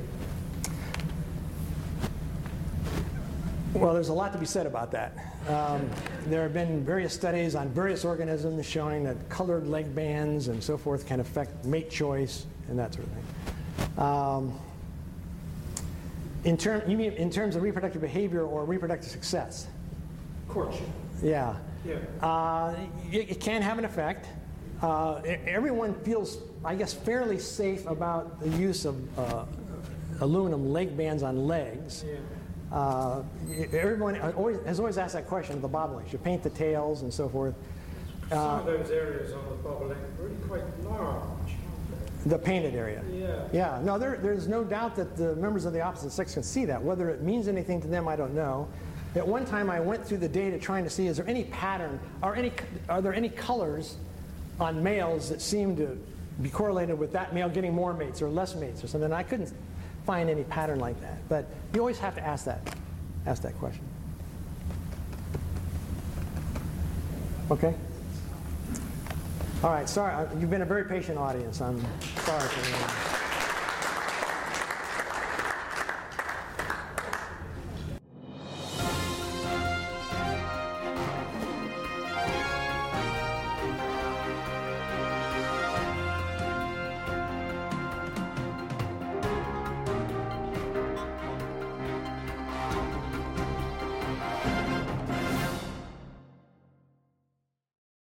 Well, there's a lot to be said about that. Um, there have been various studies on various organisms showing that colored leg bands and so forth can affect mate choice and that sort of thing. Um, in, term, you mean in terms of reproductive behavior or reproductive success? Courtship. Yeah. Yeah. Uh, it, it can have an effect. Uh, everyone feels, I guess, fairly safe about the use of uh, aluminum leg bands on legs. Yeah. Uh, everyone always, has always asked that question of the bobolinks. You paint the tails and so forth. Some Uh, of those areas on the bobolink are really quite large. the painted area. Yeah. Yeah. No, there, there's no doubt that the members of the opposite sex can see that. Whether it means anything to them, I don't know. At one time, I went through the data trying to see is there any pattern, or any, are there any colors on males that seem to be correlated with that male getting more mates or less mates or something. I couldn't find any pattern like that. But you always have to ask that, ask that question. Okay? All right, sorry, you've been a very patient audience. I'm sorry for that.